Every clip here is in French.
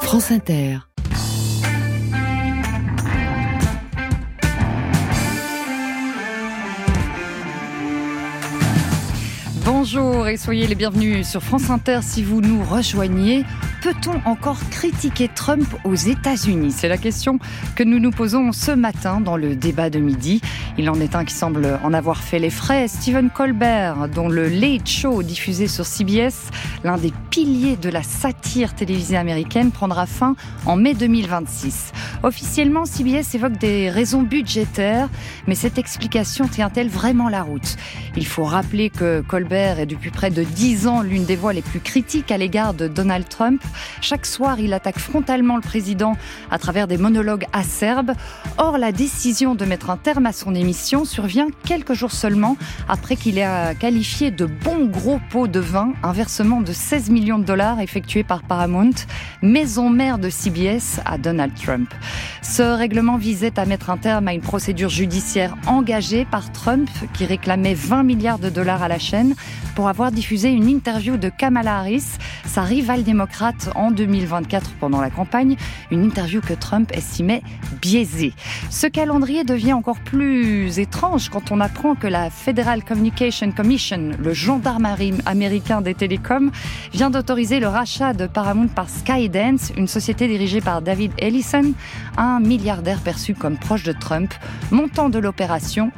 France Inter. Bonjour et soyez les bienvenus sur France Inter si vous nous rejoignez. Peut-on encore critiquer Trump aux États-Unis ? C'est la question que nous nous posons ce matin dans le débat de midi. Il en est un qui semble en avoir fait les frais. Stephen Colbert, dont le Late Show diffusé sur CBS, l'un des piliers de la satire télévisée américaine, prendra fin en mai 2026. Officiellement, CBS évoque des raisons budgétaires, mais cette explication tient-elle vraiment la route ? Il faut rappeler que Colbert est depuis près de 10 ans l'une des voix les plus critiques à l'égard de Donald Trump. Chaque soir, il attaque frontalement le président à travers des monologues acerbes. Or, la décision de mettre un terme à son émission survient quelques jours seulement après qu'il ait qualifié de bon gros pot de vin un versement de 16 millions de dollars effectué par Paramount, maison mère de CBS, à Donald Trump. Ce règlement visait à mettre un terme à une procédure judiciaire engagée par Trump qui réclamait 20 milliards de dollars à la chaîne pour avoir diffusé une interview de Kamala Harris, sa rivale démocrate en 2024 pendant la campagne, une interview que Trump estimait biaisée. Ce calendrier devient encore plus étrange quand on apprend que la Federal Communication Commission, le gendarmerie américain des télécoms, vient d'autoriser le rachat de Paramount par Skydance, une société dirigée par David Ellison, un milliardaire perçu comme proche de Trump. Montant de l'opération,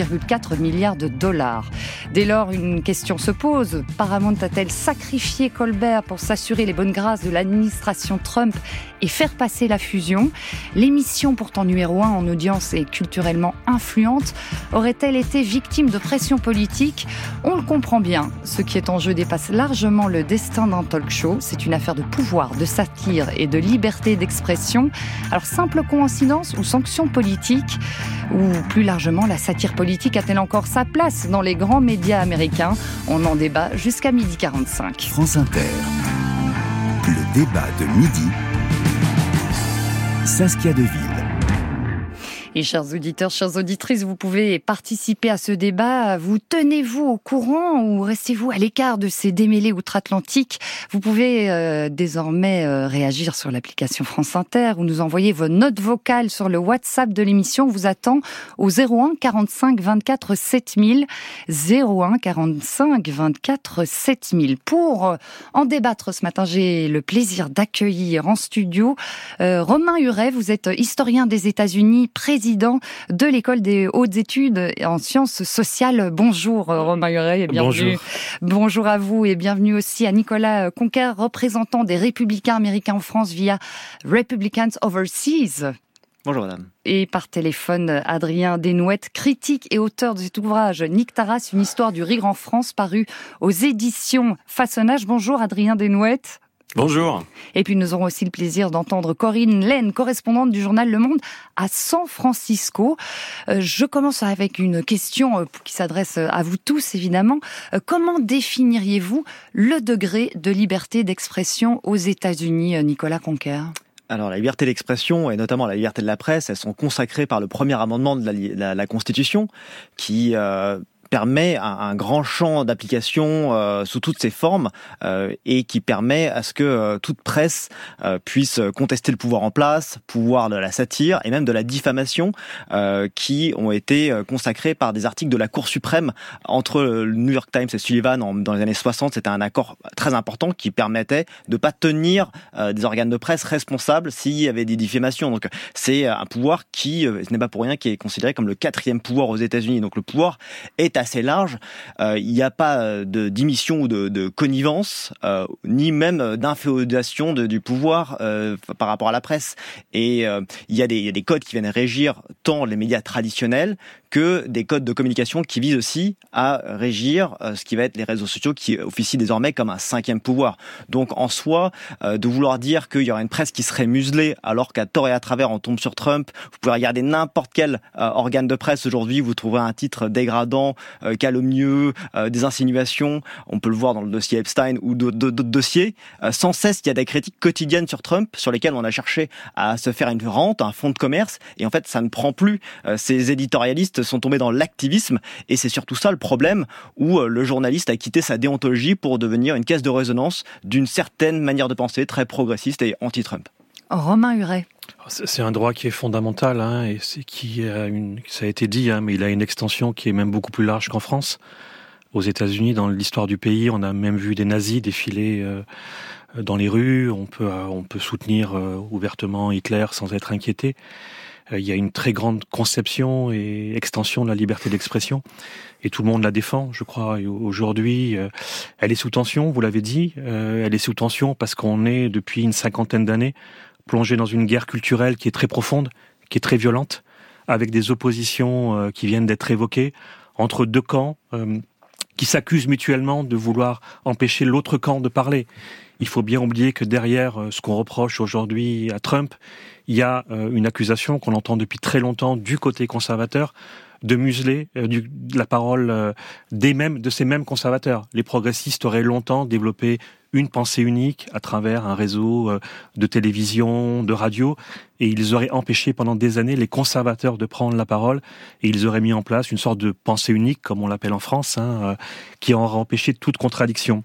8,4 milliards de dollars. Dès lors, une question se pose. Paramount a-t-elle sacrifié Colbert pour s'assurer les bonnes grâces de l'administration Trump et faire passer la fusion ? L'émission, pourtant numéro 1 en audience et culturellement influente, aurait-elle été victime de pression politique ? On le comprend bien. Ce qui est en jeu dépasse largement le destin d'un talk show. C'est une affaire de pouvoir, de satire et de liberté d'expression. Alors, simple coïncidence ou sanction politique ? Ou plus largement, la satire politique a-t-elle encore sa place dans les grands médias américains ? On en débat jusqu'à 12h45. France Inter. Le débat de midi. Saskia Deville. Et chers auditeurs, chères auditrices, vous pouvez participer à ce débat. Vous tenez-vous au courant ou restez-vous à l'écart de ces démêlés outre-Atlantique ? Vous pouvez désormais réagir sur l'application France Inter ou nous envoyer vos notes vocales sur le WhatsApp de l'émission. On vous attend au 01 45 24 7000. 01 45 24 7000. Pour en débattre ce matin, j'ai le plaisir d'accueillir en studio Romain Huret. Vous êtes historien des États-Unis, président de l'École des hautes études en sciences sociales. Bonjour Romain Huret et bienvenue. Bonjour à vous et bienvenue aussi à Nicolas Conquer, représentant des Républicains américains en France via Republicans Overseas. Bonjour madame. Et par téléphone, Adrien Desnouettes, critique et auteur de cet ouvrage Nick Taras, une histoire du rire en France, paru aux éditions Façonnage. Bonjour Adrien Desnouettes. Bonjour. Et puis nous aurons aussi le plaisir d'entendre Corinne Laine, correspondante du journal Le Monde à San Francisco. Je commence avec une question qui s'adresse à vous tous évidemment. Comment définiriez-vous le degré de liberté d'expression aux États-Unis, Nicolas Conquer ? Alors la liberté d'expression et notamment la liberté de la presse, elles sont consacrées par le premier amendement de la Constitution qui permet un grand champ d'application sous toutes ses formes et qui permet à ce que toute presse puisse contester le pouvoir en place, pouvoir de la satire et même de la diffamation qui ont été consacrés par des articles de la Cour suprême entre le New York Times et Sullivan dans les années 60. C'était un accord très important qui permettait de pas tenir des organes de presse responsables s'il y avait des diffamations. Donc c'est un pouvoir qui, ce n'est pas pour rien, qui est considéré comme le 4e pouvoir aux États-Unis. Donc le pouvoir est assez large. Il n'y a pas d'immission ou de connivence, ni même d'inféodation du pouvoir par rapport à la presse. Et il y a des codes qui viennent régir tant les médias traditionnels que des codes de communication qui visent aussi à régir ce qui va être les réseaux sociaux qui officient désormais comme un 5e pouvoir. Donc en soi, de vouloir dire qu'il y aura une presse qui serait muselée alors qu'à tort et à travers on tombe sur Trump, vous pouvez regarder n'importe quel organe de presse aujourd'hui, vous trouverez un titre dégradant, calomnieux, des insinuations, on peut le voir dans le dossier Epstein ou d'autres dossiers. Sans cesse, il y a des critiques quotidiennes sur Trump sur lesquelles on a cherché à se faire une rente, un fonds de commerce, et en fait ça ne prend plus. Ces éditorialistes sont tombés dans l'activisme, et c'est surtout ça le problème, où le journaliste a quitté sa déontologie pour devenir une caisse de résonance d'une certaine manière de penser très progressiste et anti-Trump. Romain Huret. C'est un droit qui est fondamental, et ça a été dit, mais il a une extension qui est même beaucoup plus large qu'en France. Aux États-Unis, dans l'histoire du pays, on a même vu des nazis défiler dans les rues. On peut soutenir ouvertement Hitler sans être inquiété. Il y a une très grande conception et extension de la liberté d'expression, et tout le monde la défend, je crois. Et aujourd'hui, elle est sous tension, vous l'avez dit. Elle est sous tension parce qu'on est, depuis une 50aine d'années, plongé dans une guerre culturelle qui est très profonde, qui est très violente, avec des oppositions qui viennent d'être évoquées, entre deux camps qui s'accusent mutuellement de vouloir empêcher l'autre camp de parler. Il faut bien oublier que derrière ce qu'on reproche aujourd'hui à Trump, il y a une accusation qu'on entend depuis très longtemps du côté conservateur de museler la parole de ces mêmes conservateurs. Les progressistes auraient longtemps développé une pensée unique à travers un réseau de télévision, de radio, et ils auraient empêché pendant des années les conservateurs de prendre la parole, et ils auraient mis en place une sorte de pensée unique, comme on l'appelle en France, qui aurait empêché toute contradiction.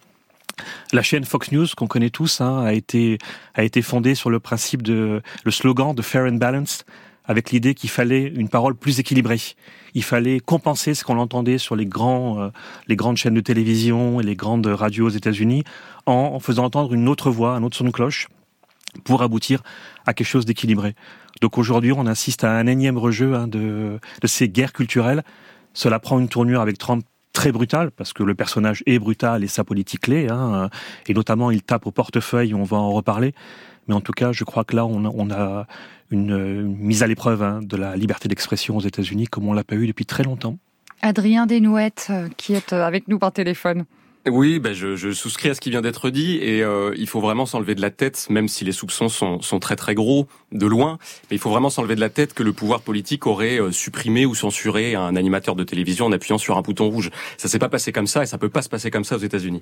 La chaîne Fox News, qu'on connaît tous, a été fondée sur le principe le slogan de Fair and Balanced, avec l'idée qu'il fallait une parole plus équilibrée. Il fallait compenser ce qu'on entendait sur les grandes chaînes de télévision et les grandes radios aux États-Unis en faisant entendre une autre voix, un autre son de cloche, pour aboutir à quelque chose d'équilibré. Donc aujourd'hui, on assiste à un énième rejeu de ces guerres culturelles. Cela prend une tournure avec Trump très brutal, parce que le personnage est brutal et sa politique l'est, et notamment il tape au portefeuille, on va en reparler. Mais en tout cas, je crois que là, on a une mise à l'épreuve de la liberté d'expression aux États-Unis, comme on l'a pas eu depuis très longtemps. Adrien Desnouettes, qui est avec nous par téléphone. Oui, je souscris à ce qui vient d'être dit, et il faut vraiment s'enlever de la tête, même si les soupçons sont très très gros, de loin, mais il faut vraiment s'enlever de la tête que le pouvoir politique aurait supprimé ou censuré un animateur de télévision en appuyant sur un bouton rouge. Ça s'est pas passé comme ça, et ça peut pas se passer comme ça aux États-Unis.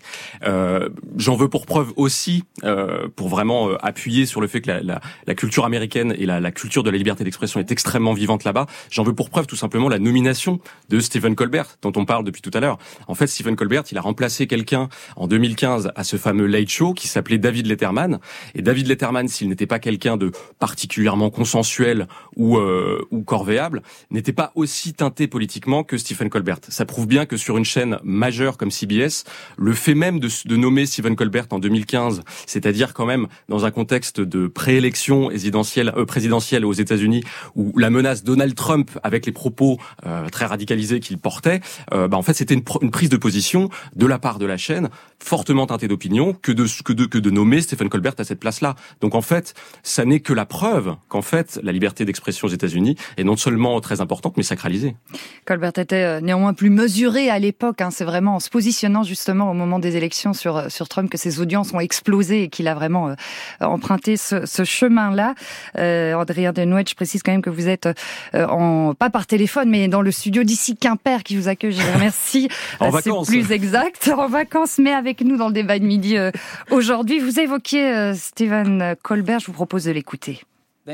J'en veux pour preuve aussi, pour vraiment appuyer sur le fait que la culture américaine et la culture de la liberté d'expression est extrêmement vivante là-bas. J'en veux pour preuve tout simplement la nomination de Stephen Colbert, dont on parle depuis tout à l'heure. En fait, Stephen Colbert, il a remplacé quelqu'un en 2015 à ce fameux Late Show qui s'appelait David Letterman. Et David Letterman, s'il n'était pas quelqu'un de particulièrement consensuel ou corvéable, n'était pas aussi teinté politiquement que Stephen Colbert. Ça prouve bien que sur une chaîne majeure comme CBS, le fait même de nommer Stephen Colbert en 2015, c'est-à-dire quand même dans un contexte de préélection présidentielle aux États-Unis, où la menace Donald Trump avec les propos très radicalisés qu'il portait, en fait c'était une prise de position de la part de la chaîne fortement teintée d'opinion que de nommer Stephen Colbert à cette place-là. Donc en fait, ça n'est que la preuve qu'en fait la liberté d'expression aux États-Unis est non seulement très importante mais sacralisée. Colbert était néanmoins plus mesuré à l'époque. C'est vraiment en se positionnant justement au moment des élections sur Trump que ses audiences ont explosé et qu'il a vraiment emprunté ce chemin-là. Adrien Desnouettes, je précise quand même que vous êtes pas par téléphone mais dans le studio d'ici Quimper qui vous accueille. Je vous remercie. En vacances. C'est plus exact. En vacances, mais avec nous dans le débat de midi aujourd'hui. Vous évoquiez Stephen Colbert, je vous propose de l'écouter.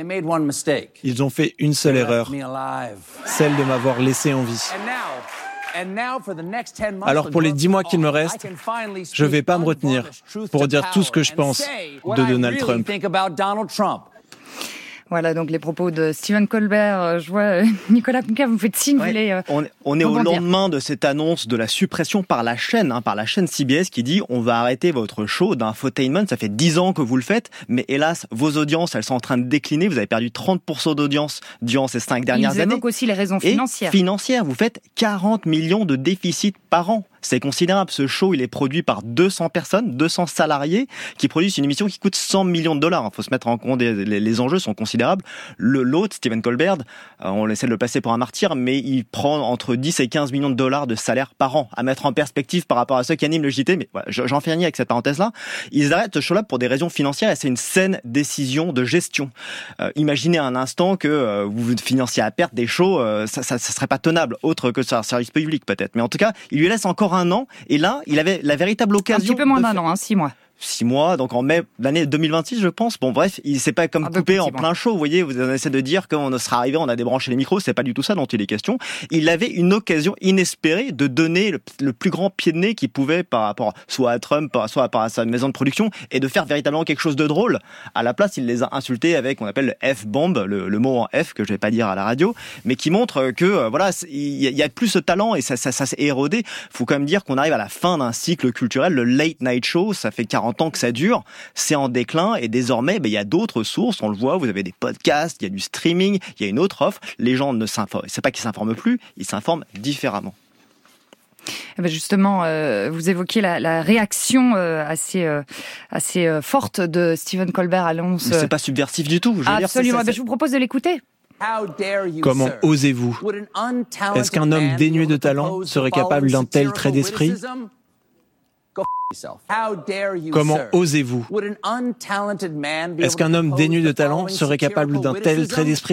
Ils ont fait une seule erreur, celle de m'avoir laissé en vie. Alors pour les 10 mois qu'il me reste, je ne vais pas me retenir pour dire tout ce que je pense de Donald Trump. Voilà donc les propos de Stephen Colbert. Je vois Nicolas Conquer, vous me faites signe. Ouais, on est au lendemain de cette annonce de la suppression par la chaîne CBS qui dit on va arrêter votre show d'infotainment. Ça fait 10 ans que vous le faites, mais hélas vos audiences elles sont en train de décliner. Vous avez perdu 30% d'audience durant ces 5 dernières années. Ils évoquent aussi les raisons financières. Et financières, vous faites 40 millions de déficit par an. C'est considérable. Ce show, il est produit par 200 personnes, 200 salariés qui produisent une émission qui coûte $100 millions. Il faut se mettre en compte, les enjeux sont considérables. L'autre, Stephen Colbert, on essaie de le passer pour un martyr, mais il prend entre 10 et 15 millions de dollars de salaire par an, à mettre en perspective par rapport à ceux qui animent le JT. Mais voilà, j'en finis avec cette parenthèse-là. Ils arrêtent ce show-là pour des raisons financières et c'est une saine décision de gestion. Imaginez un instant que vous financiez à perte des shows, ça serait pas tenable, autre que ça, un service public peut-être. Mais en tout cas, il lui laisse encore un an et là, il avait la véritable occasion. Un petit peu moins d'un an, 6 mois. 6 mois, donc en mai l'année 2026, je pense. Bon, bref, il s'est pas comme coupé en plein show. Vous voyez, vous essayez de dire qu'on sera arrivé, on a débranché les micros. C'est pas du tout ça dont il est question. Il avait une occasion inespérée de donner le plus grand pied de nez qu'il pouvait par rapport soit à Trump, soit à sa maison de production, et de faire véritablement quelque chose de drôle. À la place, il les a insultés avec, on appelle le F-bomb, le mot en F que je vais pas dire à la radio, mais qui montre que voilà, il y a plus ce talent et ça s'est érodé. Faut quand même dire qu'on arrive à la fin d'un cycle culturel. Le late night show, ça fait 40 ans que ça dure, c'est en déclin et désormais, il y a d'autres sources, on le voit, vous avez des podcasts, il y a du streaming, il y a une autre offre. Les gens ne s'informent, c'est pas qu'ils s'informent plus, ils s'informent différemment. Justement, vous évoquiez la réaction assez forte de Stephen Colbert à l'annonce. Mais c'est pas subversif du tout. Absolument. Je vous propose de l'écouter. Comment osez-vous ? Est-ce qu'un homme dénué de talent serait capable d'un tel trait d'esprit ? Comment osez-vous ? Est-ce qu'un homme dénué de talent serait capable d'un tel trait d'esprit ?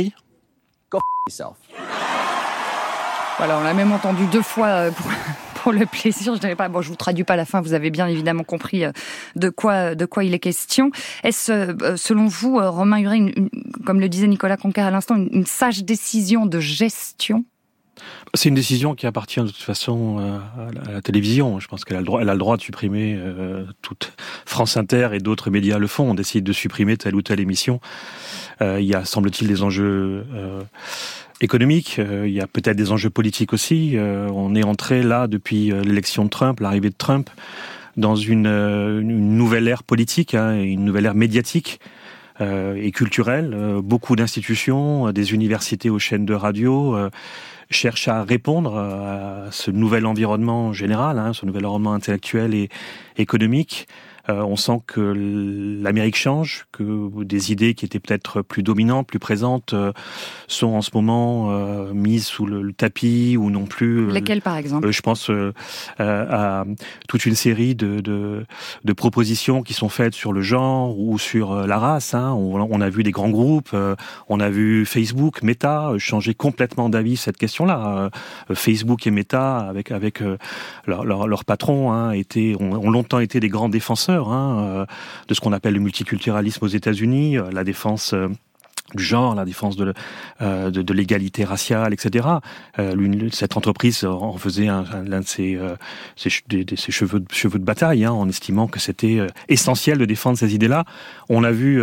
Voilà, on l'a même entendu 2 fois pour le plaisir. Je dirais pas. Bon, je vous traduis pas la fin. Vous avez bien évidemment compris de quoi il est question. Est-ce, selon vous, Romain Huret, comme le disait Nicolas Conquer à l'instant, une sage décision de gestion ? C'est une décision qui appartient de toute façon à la télévision. Je pense qu'elle a le droit de supprimer toute France Inter et d'autres médias le font. On décide de supprimer telle ou telle émission. Il y a, semble-t-il, des enjeux économiques. Il y a peut-être des enjeux politiques aussi. On est entré là depuis l'élection de Trump, l'arrivée de Trump, dans une nouvelle ère politique, une nouvelle ère médiatique. Et culturelle. Beaucoup d'institutions, des universités aux chaînes de radio cherchent à répondre à ce nouvel environnement général, ce nouvel environnement intellectuel et économique. On sent que l'Amérique change, que des idées qui étaient peut-être plus dominantes, plus présentes, sont en ce moment mises sous le tapis ou non plus. Lesquelles, par exemple ? Je pense à toute une série de propositions qui sont faites sur le genre ou sur la race. On a vu des grands groupes, on a vu Facebook, Meta changer complètement d'avis cette question-là. Facebook et Meta, avec leur patron, ont longtemps été des grands défenseurs de ce qu'on appelle le multiculturalisme aux États-Unis, la défense du genre, la défense de l'égalité raciale, etc. Cette entreprise en faisait l'un de ses cheveux de bataille, en estimant que c'était essentiel de défendre ces idées-là. On a vu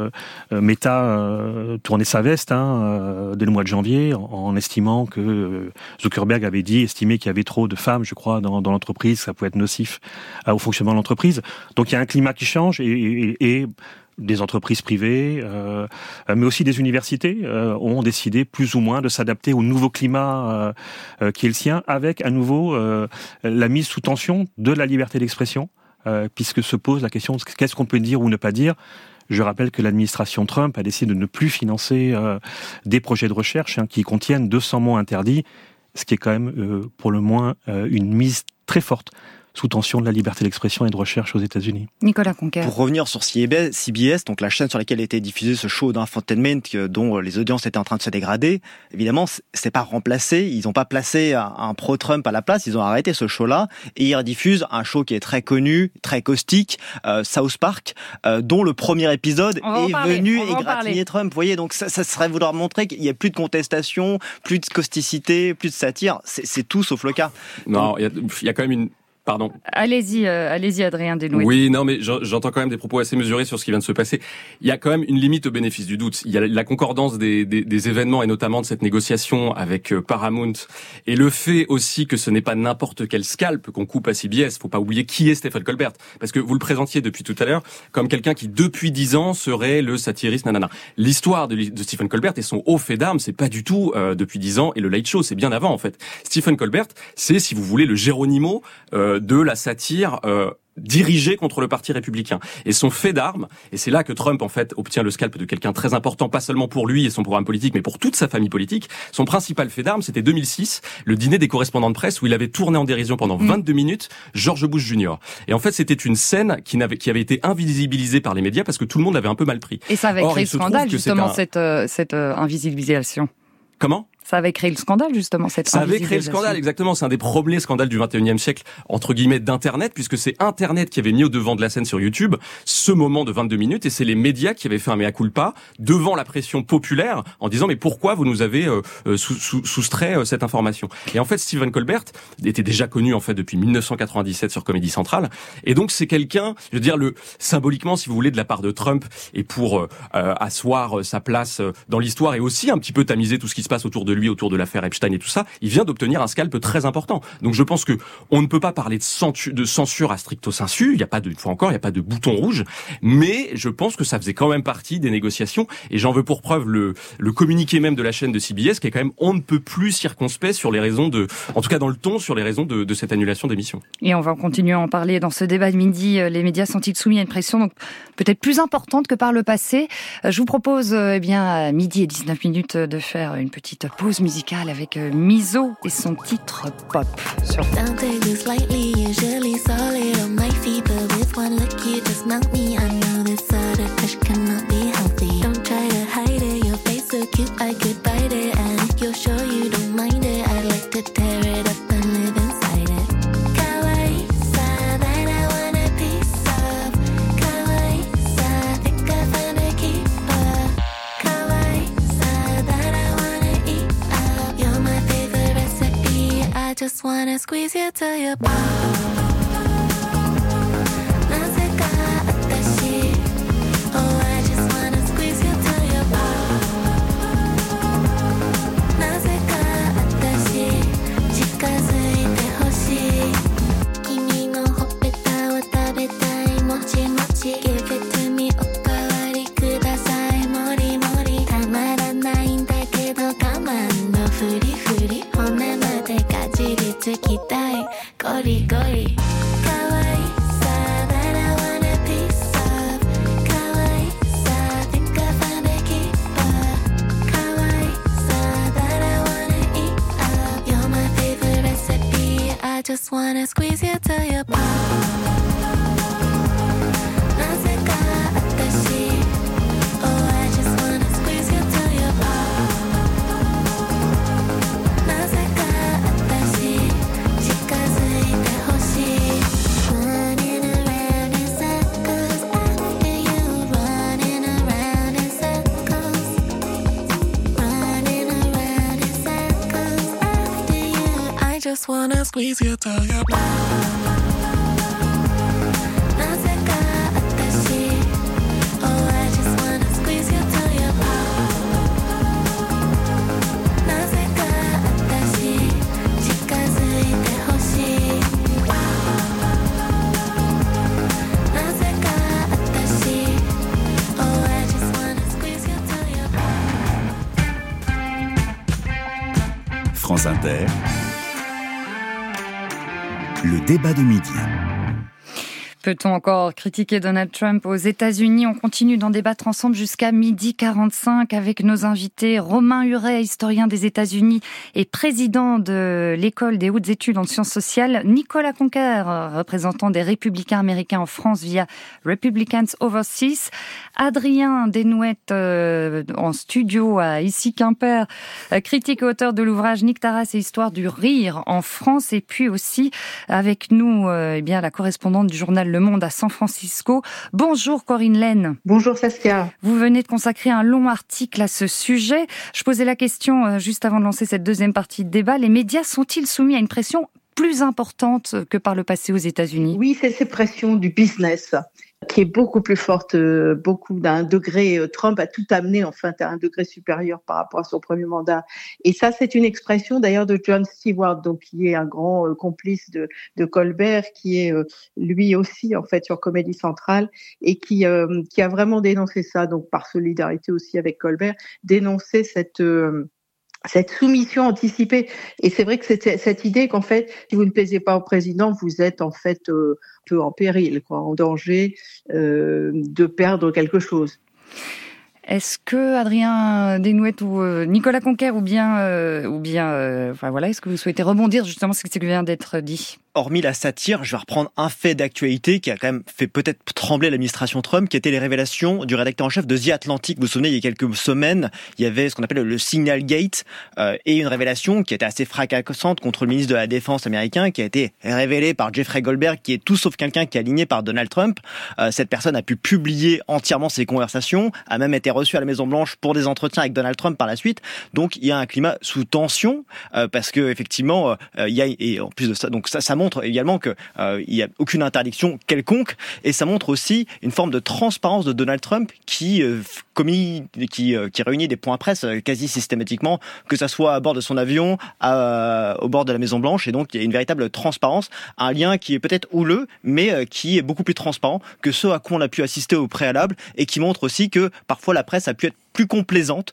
Meta tourner sa veste dès le mois de janvier, en estimant que Zuckerberg avait estimé qu'il y avait trop de femmes, je crois, dans l'entreprise, ça pouvait être nocif au fonctionnement de l'entreprise. Donc il y a un climat qui change et des entreprises privées, mais aussi des universités ont décidé plus ou moins de s'adapter au nouveau climat qui est le sien, avec à nouveau la mise sous tension de la liberté d'expression, puisque se pose la question de qu'est-ce qu'on peut dire ou ne pas dire. Je rappelle que l'administration Trump a décidé de ne plus financer des projets de recherche qui contiennent 200 mots interdits, ce qui est quand même pour le moins une mise très forte sous tension de la liberté d'expression et de recherche aux États-Unis. Nicolas Conquer. Pour revenir sur CBS, donc la chaîne sur laquelle était diffusé ce show d'infotainment dont les audiences étaient en train de se dégrader, évidemment, c'est pas remplacé. Ils n'ont pas placé un pro-Trump à la place. Ils ont arrêté ce show-là et ils rediffusent un show qui est très connu, très caustique, South Park, dont le premier épisode est venu égratigner Trump. Vous voyez, donc ça serait vouloir montrer qu'il y a plus de contestation, plus de causticité, plus de satire. C'est tout sauf le cas. Non, il y a quand même une... Pardon. Allez-y, Adrien Desnouettes. Oui, non, mais j'entends quand même des propos assez mesurés sur ce qui vient de se passer. Il y a quand même une limite au bénéfice du doute. Il y a la concordance des événements et notamment de cette négociation avec Paramount et le fait aussi que ce n'est pas n'importe quel scalp qu'on coupe à CBS. Faut pas oublier qui est Stephen Colbert, parce que vous le présentiez depuis tout à l'heure comme quelqu'un qui depuis 10 ans serait le satiriste nanana. L'histoire de Stephen Colbert et son haut fait d'armes, c'est pas du tout depuis 10 ans et le Late Show, c'est bien avant en fait. Stephen Colbert, c'est si vous voulez le Geronimo de la satire dirigée contre le parti républicain. Et son fait d'armes, et c'est là que Trump en fait obtient le scalp de quelqu'un très important, pas seulement pour lui et son programme politique, mais pour toute sa famille politique. Son principal fait d'armes, c'était 2006, le dîner des correspondants de presse où il avait tourné en dérision pendant 22 minutes George Bush Jr. Et en fait, c'était une scène qui avait été invisibilisée par les médias parce que tout le monde l'avait un peu mal pris. Et ça avait créé scandale justement cette invisibilisation. Comment ? Ça avait créé le scandale, justement, cette Ça avait créé le invisibilisation. scandale, exactement. C'est un des premiers scandales du 21e siècle, entre guillemets, d'Internet, puisque c'est Internet qui avait mis au devant de la scène sur YouTube ce moment de 22 minutes, et c'est les médias qui avaient fait un mea culpa devant la pression populaire en disant mais pourquoi vous nous avez soustrait cette information. Et en fait, Stephen Colbert était déjà connu en fait depuis 1997 sur Comedy Central, et donc c'est quelqu'un, je veux dire, symboliquement, si vous voulez, de la part de Trump, et pour asseoir sa place dans l'histoire, et aussi un petit peu tamiser tout ce qui se passe autour de lui, autour de l'affaire Epstein et tout ça, il vient d'obtenir un scalp très important. Donc je pense que on ne peut pas parler de censure à stricto sensu, il n'y a pas de, une fois encore, il n'y a pas de bouton rouge, mais je pense que ça faisait quand même partie des négociations, et j'en veux pour preuve le communiqué même de la chaîne de CBS, qui est quand même on ne peut plus circonspect sur les raisons en tout cas dans le ton, sur les raisons de cette annulation d'émission. Et on va continuer à en parler dans ce débat de midi. Les médias sont-ils soumis à une pression donc peut-être plus importante que par le passé? Je vous propose, à midi et 19 minutes, de faire une petite pause musicale avec Mizo et son titre pop. Sur Don't take this lightly, usually solid on my feet, but with one look you just melt me. I know this sort of crush cannot be healthy. Don't try to hide it, your face so cute I could bite it. And if you're sure you don't mind it, I'd like to tear it up and live inside it. Kawaii-sa that I want a piece of. Kawaii-sa, think I found a keeper. Kawaii-sa that I wanna eat up. You're my favorite recipe, I just wanna squeeze you till you pop. Gori gori. Kawaii-sa that I want a piece of. Kawaii-sa, think I found a keeper. Kawaii-sa that I wanna eat up. You're my favorite recipe, I just wanna squeeze you till you pop. Nazeka atashi, oh I just wanna squeeze you till you pop. Nazeka atashi, chikazuite hoshii. Running around in circles after you, running around in circles. Running around in circles after you, I just wanna squeeze you till you pop. Nazeka atashi, oh I just wanna squeeze you till you pop. Nazeka atashi, chikazuite hoshii. Nazeka atashi, oh I just wanna squeeze you till you pop. France Inter, le débat de midi. Peut-on encore critiquer Donald Trump aux États-Unis? On continue d'en débattre ensemble jusqu'à 12h45 avec nos invités. Romain Huret, historien des États-Unis et président de l'École des hautes études en sciences sociales. Nicolas Conquer, représentant des Républicains américains en France via Republicans Overseas. Adrien Desnouettes, en studio à Issy-Quimper, critique et auteur de l'ouvrage Nick Taras et histoire du rire en France. Et puis aussi avec nous, la correspondante du journal Le Monde à San Francisco. Bonjour Corinne Laine. Bonjour Saskia. Vous venez de consacrer un long article à ce sujet. Je posais la question juste avant de lancer cette deuxième partie de débat. Les médias sont-ils soumis à une pression plus importante que par le passé aux États-Unis? Oui, c'est cette pression du business qui est beaucoup plus forte, beaucoup d'un degré. Trump a tout amené enfin à un degré supérieur par rapport à son premier mandat. Et ça, c'est une expression d'ailleurs de Jon Stewart, donc qui est un grand complice de Colbert, qui est lui aussi en fait sur Comedy Central et qui a vraiment dénoncé ça, donc par solidarité aussi avec Colbert, dénoncé cette soumission anticipée. Et c'est vrai que c'était cette idée qu'en fait, si vous ne plaisez pas au président, vous êtes en fait un peu en péril, en danger de perdre quelque chose. Est-ce que Adrien Desnouettes ou Nicolas Conquer est-ce que vous souhaitez rebondir justement sur ce qui vient d'être dit? hormis la satire, je vais reprendre un fait d'actualité qui a quand même fait peut-être trembler l'administration Trump, qui était les révélations du rédacteur en chef de The Atlantic. Vous vous souvenez, il y a quelques semaines, il y avait ce qu'on appelle le Signal Gate, et une révélation qui était assez fracassante contre le ministre de la Défense américain, qui a été révélée par Jeffrey Goldberg, qui est tout sauf quelqu'un qui est aligné par Donald Trump. Cette personne a pu publier entièrement ses conversations, a même été reçue à la Maison-Blanche pour des entretiens avec Donald Trump par la suite. Donc il y a un climat sous tension, parce que effectivement, il y a, et en plus de ça, donc ça montre également que il y a aucune interdiction quelconque, et ça montre aussi une forme de transparence de Donald Trump qui réunit des points presse quasi systématiquement, que ça soit à bord de son avion, au bord de la Maison Blanche, et donc il y a une véritable transparence, un lien qui est peut-être houleux, mais qui est beaucoup plus transparent que ce à quoi on a pu assister au préalable, et qui montre aussi que parfois la presse a pu être plus complaisante,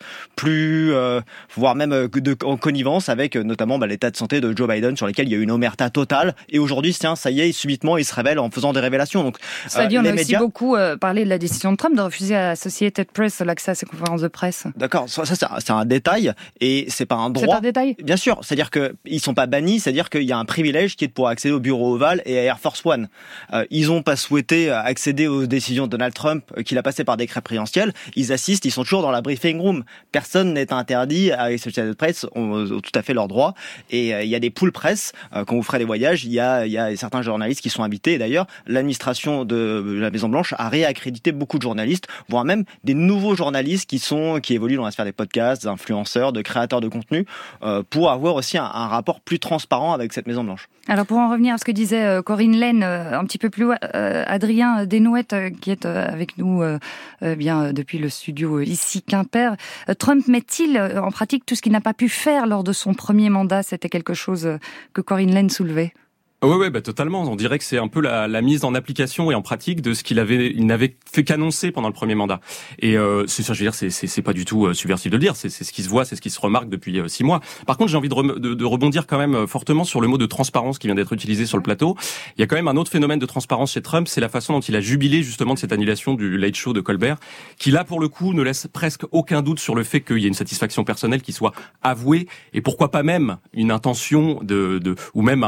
voire même en connivence avec notamment l'état de santé de Joe Biden, sur lequel il y a eu une omerta totale, et aujourd'hui, ça y est, subitement, il se révèle en faisant des révélations. Donc, ça dit, on a aussi beaucoup parlé de la décision de Trump de refuser à Associated Press l'accès à ses conférences de presse. D'accord, ça c'est un détail, et c'est pas un droit. C'est un détail ? Bien sûr, c'est-à-dire qu'ils sont pas bannis, c'est-à-dire qu'il y a un privilège qui est de pouvoir accéder au bureau ovale et à Air Force One. Ils ont pas souhaité accéder aux décisions de Donald Trump qu'il a passées par décret présidentiel. Ils assistent, ils sont toujours dans la briefing room. Personne n'est interdit à Associated Press, ont tout à fait leurs droits. Et il y a des pools presse, quand vous ferez des voyages, il y a certains journalistes qui sont invités. Et d'ailleurs, l'administration de la Maison-Blanche a réaccrédité beaucoup de journalistes, voire même des nouveaux journalistes qui évoluent dans la sphère des podcasts, des influenceurs, de créateurs de contenu, pour avoir aussi un rapport plus transparent avec cette Maison-Blanche. Alors pour en revenir à ce que disait Corinne Laine un petit peu plus loin, Adrien Desnouettes qui est avec nous bien depuis le studio ici Quimper, Trump met-il en pratique tout ce qu'il n'a pas pu faire lors de son premier mandat? C'était quelque chose que Corinne Laine soulevait. Oui, totalement. On dirait que c'est un peu la mise en application et en pratique de ce il n'avait fait qu'annoncer pendant le premier mandat. Et c'est ça, je veux dire, c'est pas du tout subversif de le dire. C'est ce qui se voit, c'est ce qui se remarque depuis 6 mois. Par contre, j'ai envie de rebondir quand même fortement sur le mot de transparence qui vient d'être utilisé sur le plateau. Il y a quand même un autre phénomène de transparence chez Trump, c'est la façon dont il a jubilé justement de cette annulation du Late Show de Colbert, qui là pour le coup ne laisse presque aucun doute sur le fait qu'il y a une satisfaction personnelle qui soit avouée, et pourquoi pas même une intention ou même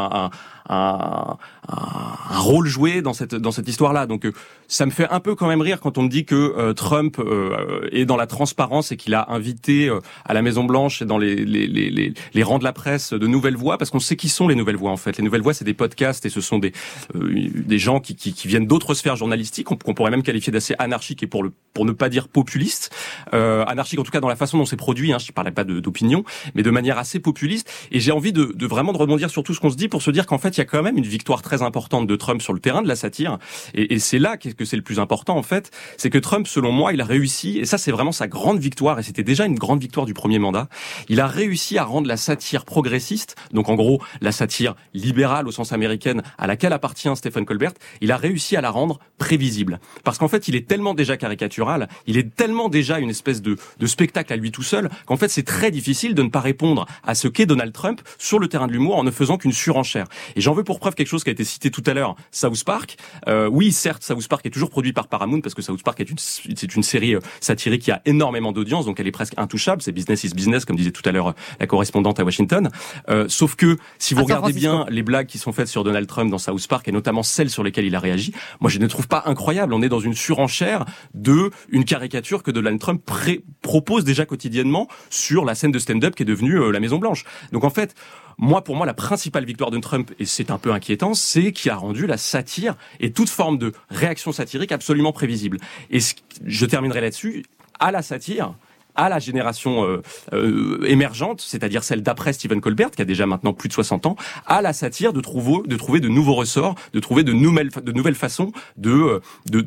un rôle joué dans cette histoire-là. Donc ça me fait un peu quand même rire quand on me dit que Trump est dans la transparence et qu'il a invité à la Maison-Blanche et dans les rangs de la presse de nouvelles voix, parce qu'on sait qui sont les nouvelles voix en fait. Les nouvelles voix, c'est des podcasts et ce sont des gens qui viennent d'autres sphères journalistiques qu'on pourrait même qualifier d'assez anarchiques et pour ne pas dire populistes. Anarchiques en tout cas dans la façon dont c'est produit, je parlais pas d'opinion, mais de manière assez populiste. Et j'ai envie de vraiment de rebondir sur tout ce qu'on se dit pour se dire qu'en fait il y a quand même une victoire très importante de Trump sur le terrain de la satire, et c'est là que c'est le plus important en fait, c'est que Trump, selon moi, il a réussi, et ça c'est vraiment sa grande victoire, et c'était déjà une grande victoire du premier mandat, il a réussi à rendre la satire progressiste, donc en gros la satire libérale au sens américaine à laquelle appartient Stephen Colbert, il a réussi à la rendre prévisible, parce qu'en fait il est tellement déjà caricatural, il est tellement déjà une espèce de spectacle à lui tout seul, qu'en fait c'est très difficile de ne pas répondre à ce qu'est Donald Trump sur le terrain de l'humour en ne faisant qu'une surenchère. Et j'en veux pour preuve quelque chose qui a été cité tout à l'heure, South Park. Oui, certes, South Park est toujours produit par Paramount, parce que South Park c'est une série satirique qui a énormément d'audience, donc elle est presque intouchable, c'est business is business, comme disait tout à l'heure la correspondante à Washington. Sauf que, si vous regardez bien les blagues qui sont faites sur Donald Trump dans South Park, et notamment celles sur lesquelles il a réagi, moi je ne trouve pas incroyable. On est dans une surenchère une caricature que Donald Trump propose déjà quotidiennement sur la scène de stand-up qui est devenue la Maison-Blanche. Donc en fait, pour moi, la principale victoire de Trump, et c'est un peu inquiétant, c'est qu'il a rendu la satire et toute forme de réaction satirique absolument prévisible. Et je terminerai là-dessus, à la satire, à la génération émergente, c'est-à-dire celle d'après Stephen Colbert, qui a déjà maintenant plus de 60 ans, à la satire de trouver de nouveaux ressorts, de trouver de nouvelles façons de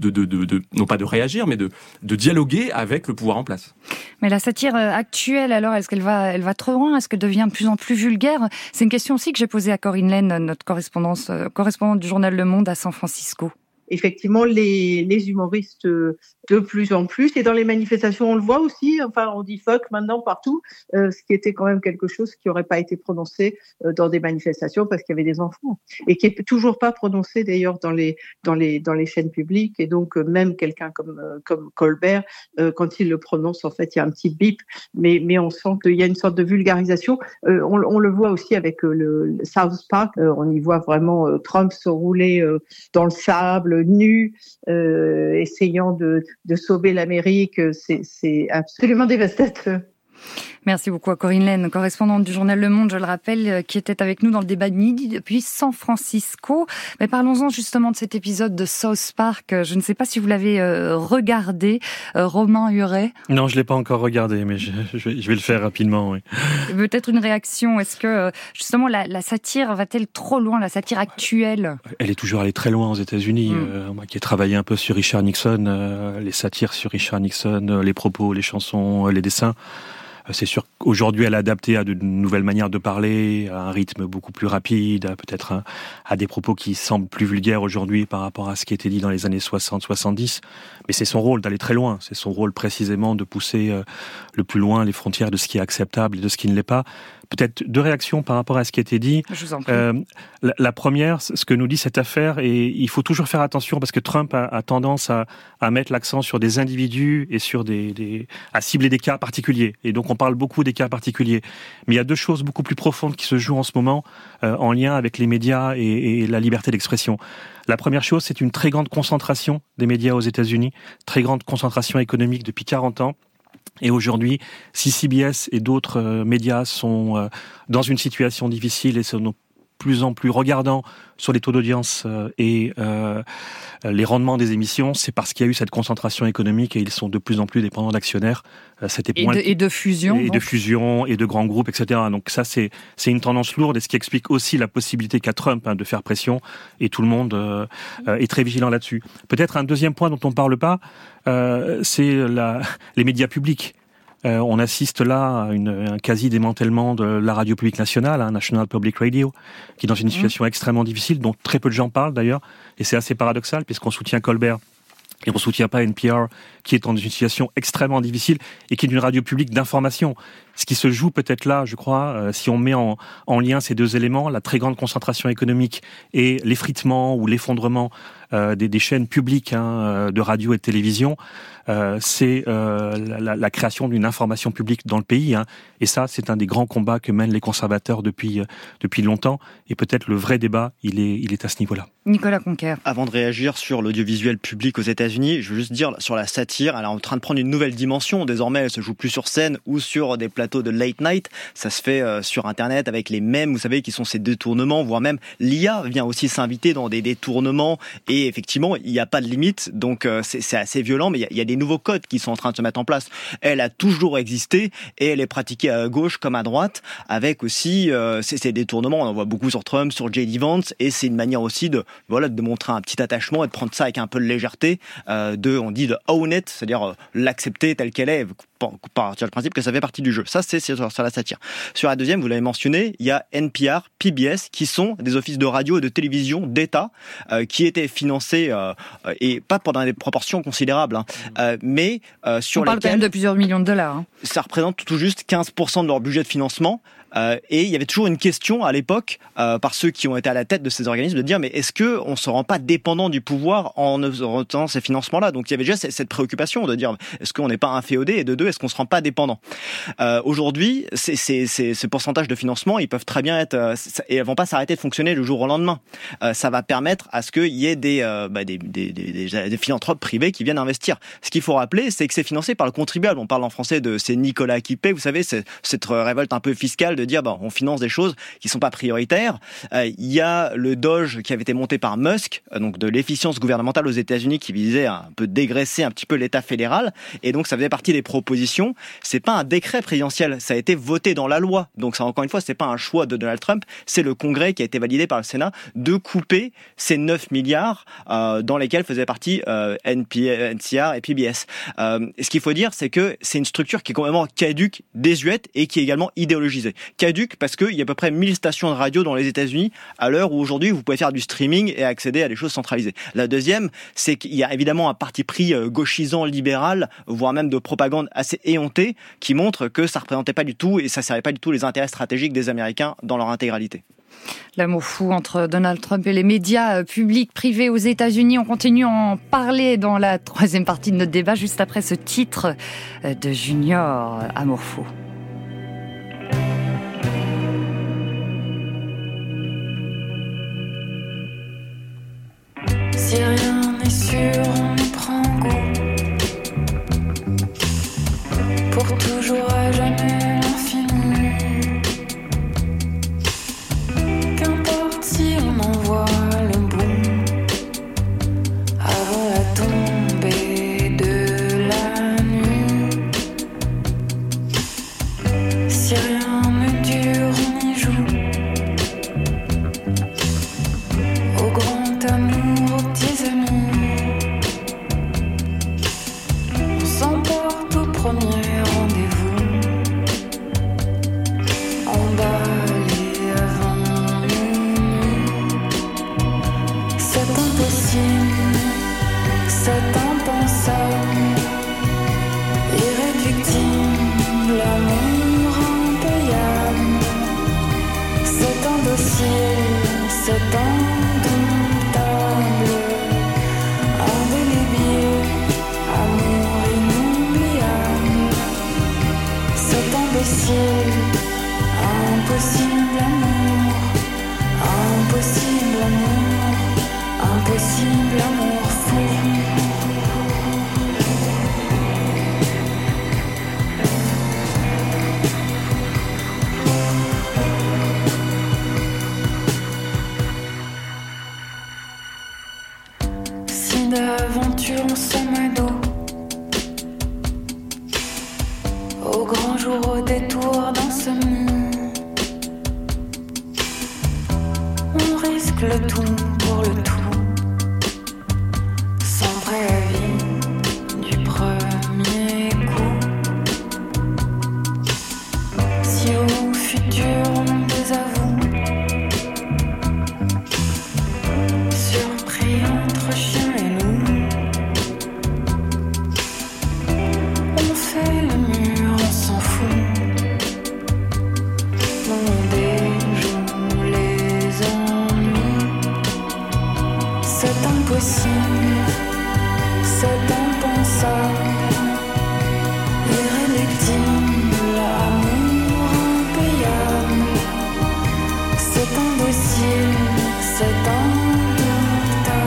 non pas de réagir, mais de dialoguer avec le pouvoir en place. Mais la satire actuelle, alors, est-ce qu'elle va trop loin? Est-ce qu'elle devient de plus en plus vulgaire? C'est une question aussi que j'ai posée à Corinne Laine, notre correspondante du journal Le Monde à San Francisco. Effectivement, les humoristes de plus en plus. Et dans les manifestations, on le voit aussi. Enfin, on dit fuck maintenant partout, ce qui était quand même quelque chose qui n'aurait pas été prononcé dans des manifestations parce qu'il y avait des enfants et qui est toujours pas prononcé d'ailleurs dans les chaînes publiques. Et donc même quelqu'un comme Colbert, quand il le prononce, en fait, il y a un petit bip, mais on sent qu'il y a une sorte de vulgarisation. On le voit aussi avec le South Park. On y voit vraiment Trump se rouler dans le sable, nu, essayant de sauver l'Amérique. C'est absolument dévastateur. Merci beaucoup à Corinne Laine, correspondante du journal Le Monde, je le rappelle, qui était avec nous dans le débat de midi depuis San Francisco. Mais parlons-en justement de cet épisode de South Park. Je ne sais pas si vous l'avez regardé, Romain Huret. Non, je l'ai pas encore regardé, mais je vais le faire rapidement. Oui. Peut-être une réaction. Est-ce que justement la satire va-t-elle trop loin, la satire actuelle ? Elle est toujours allée très loin aux États-Unis. Moi qui ai travaillé un peu sur Richard Nixon, les satires sur Richard Nixon, les propos, les chansons, les dessins. C'est sûr qu'aujourd'hui, elle est adaptée à de nouvelles manières de parler, à un rythme beaucoup plus rapide, peut-être à des propos qui semblent plus vulgaires aujourd'hui par rapport à ce qui était dit dans les années 60-70. Mais c'est son rôle d'aller très loin. C'est son rôle précisément de pousser le plus loin les frontières de ce qui est acceptable et de ce qui ne l'est pas. Peut-être deux réactions par rapport à ce qui a été dit. Je vous en prie. La première, ce que nous dit cette affaire, et il faut toujours faire attention parce que Trump a tendance à mettre l'accent sur des individus et sur à cibler des cas particuliers. Et donc on parle beaucoup des cas particuliers. Mais il y a deux choses beaucoup plus profondes qui se jouent en ce moment en lien avec les médias et la liberté d'expression. La première chose, c'est une très grande concentration des médias aux États-Unis, très grande concentration économique depuis 40 ans. Et aujourd'hui, si CBS et d'autres médias sont dans une situation difficile et sont de plus en plus regardants sur les taux d'audience et les rendements des émissions, c'est parce qu'il y a eu cette concentration économique et ils sont de plus en plus dépendants d'actionnaires. Et de fusion. Et de fusion et de grands groupes, etc. Donc ça, c'est une tendance lourde et ce qui explique aussi la possibilité qu'a Trump de faire pression et tout le monde est très vigilant là-dessus. Peut-être un deuxième point dont on ne parle pas, c'est les médias publics. On assiste là à un quasi-démantèlement de la radio publique nationale, National Public Radio, qui est dans une situation extrêmement difficile, dont très peu de gens parlent d'ailleurs, et c'est assez paradoxal puisqu'on soutient Colbert et on ne soutient pas NPR, qui est dans une situation extrêmement difficile et qui est une radio publique d'information. Ce qui se joue peut-être là, je crois, si on met en lien ces deux éléments, la très grande concentration économique et l'effritement ou l'effondrement des chaînes publiques de radio et de télévision, c'est la création d'une information publique dans le pays. Et ça, c'est un des grands combats que mènent les conservateurs depuis longtemps. Et peut-être le vrai débat, il est à ce niveau-là. Nicolas Conquer. Avant de réagir sur l'audiovisuel public aux États-Unis, je veux juste dire sur la satire, elle est en train de prendre une nouvelle dimension. Désormais, elle se joue plus sur scène ou sur des plateaux de late night. Ça se fait sur Internet avec les mèmes, vous savez, qui sont ces détournements, voire même l'IA vient aussi s'inviter dans des détournements. Et effectivement, il n'y a pas de limite. Donc, c'est assez violent, mais il y a des nouveaux codes qui sont en train de se mettre en place. Elle a toujours existé et elle est pratiquée à gauche comme à droite, avec aussi ces détournements. On en voit beaucoup sur Trump, sur J.D. Vance, et c'est une manière aussi de montrer un petit attachement et de prendre ça avec un peu de légèreté, on dit de own it, c'est-à-dire l'accepter telle qu'elle est, partir du principe que ça fait partie du jeu. Ça, c'est sur la satire. Sur la deuxième, vous l'avez mentionné, il y a NPR, PBS, qui sont des offices de radio et de télévision d'État qui étaient financés, et pas pendant des proportions considérables, mais sur lesquels... On parle quand même de plusieurs millions de dollars. Ça représente tout juste 15% de leur budget de financement. Et il y avait toujours une question à l'époque par ceux qui ont été à la tête de ces organismes de dire mais est-ce que on se rend pas dépendant du pouvoir en retenant ces financements-là? Donc il y avait déjà cette préoccupation de dire est-ce qu'on n'est pas inféodé, et de deux est-ce qu'on se rend pas dépendant? Aujourd'hui, ces pourcentages de financement, ils peuvent très bien être et elles vont pas s'arrêter de fonctionner du jour au lendemain. Ça va permettre à ce qu'il y ait des philanthropes privés qui viennent investir. Ce qu'il faut rappeler, c'est que c'est financé par le contribuable. On parle en français c'est Nicolas qui paie. Vous savez, c'est cette révolte un peu fiscale de dire on finance des choses qui sont pas prioritaires. Il y a le Doge qui avait été monté par Musk, donc de l'efficience gouvernementale aux États-Unis, qui visait à un peu dégraisser un petit peu l'État fédéral, et donc ça faisait partie des propositions. C'est pas un décret présidentiel, ça a été voté dans la loi. Donc ça, encore une fois, c'est pas un choix de Donald Trump, c'est le Congrès qui a été validé par le Sénat de couper ces 9 milliards dans lesquels faisaient partie NCR et PBS. Et ce qu'il faut dire, c'est que c'est une structure qui est complètement caduque, désuète et qui est également idéologisée. Caduque parce qu'il y a à peu près 1000 stations de radio dans les États-Unis à l'heure où aujourd'hui vous pouvez faire du streaming et accéder à des choses centralisées. La deuxième, c'est qu'il y a évidemment un parti pris gauchisant, libéral, voire même de propagande assez éhontée, qui montre que ça représentait pas du tout et ça servait pas du tout les intérêts stratégiques des Américains dans leur intégralité. L'amour fou entre Donald Trump et les médias publics, privés aux États-Unis. On continue à en parler dans la troisième partie de notre débat, juste après ce titre de Junior, Amour fou. Si rien n'est sûr, on y prend goût. Pour toujours à jamais l'infini. Qu'importe si on en voit le bout avant la tombée de la nuit. Si rien ne dure, on y joue. Au grand amour, aux petits amis. On s'emporte au premier rendez-vous. Emballé avant minuit. C'est impossible, c'est impensable. Irréductible, l'amour impayable. C'est indocile, c'est indomptable. Indélébile, amour inoubliable. C'est imbécile, impossible amour. Impossible amour, impossible amour fou. Si d'aventure on somme à dos, au grand jour, au détour d'insomnie, on risque le tout pour le tout, sans préavis du premier coup. Si au futur on désavoue, surpris entre chien et loup, on fait le mur, on s'en fout. On déjoue les ennuis. C'est impossible, c'est impensable. Irréductible, amour impayable. C'est indocile, c'est indomptable.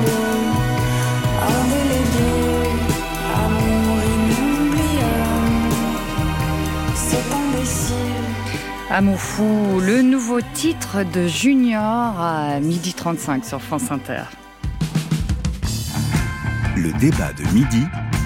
Indélébile, amour inoubliable. C'est imbécile. Amour fou, le nouveau titre de Junior à 12h35 sur France Inter. Le débat de midi,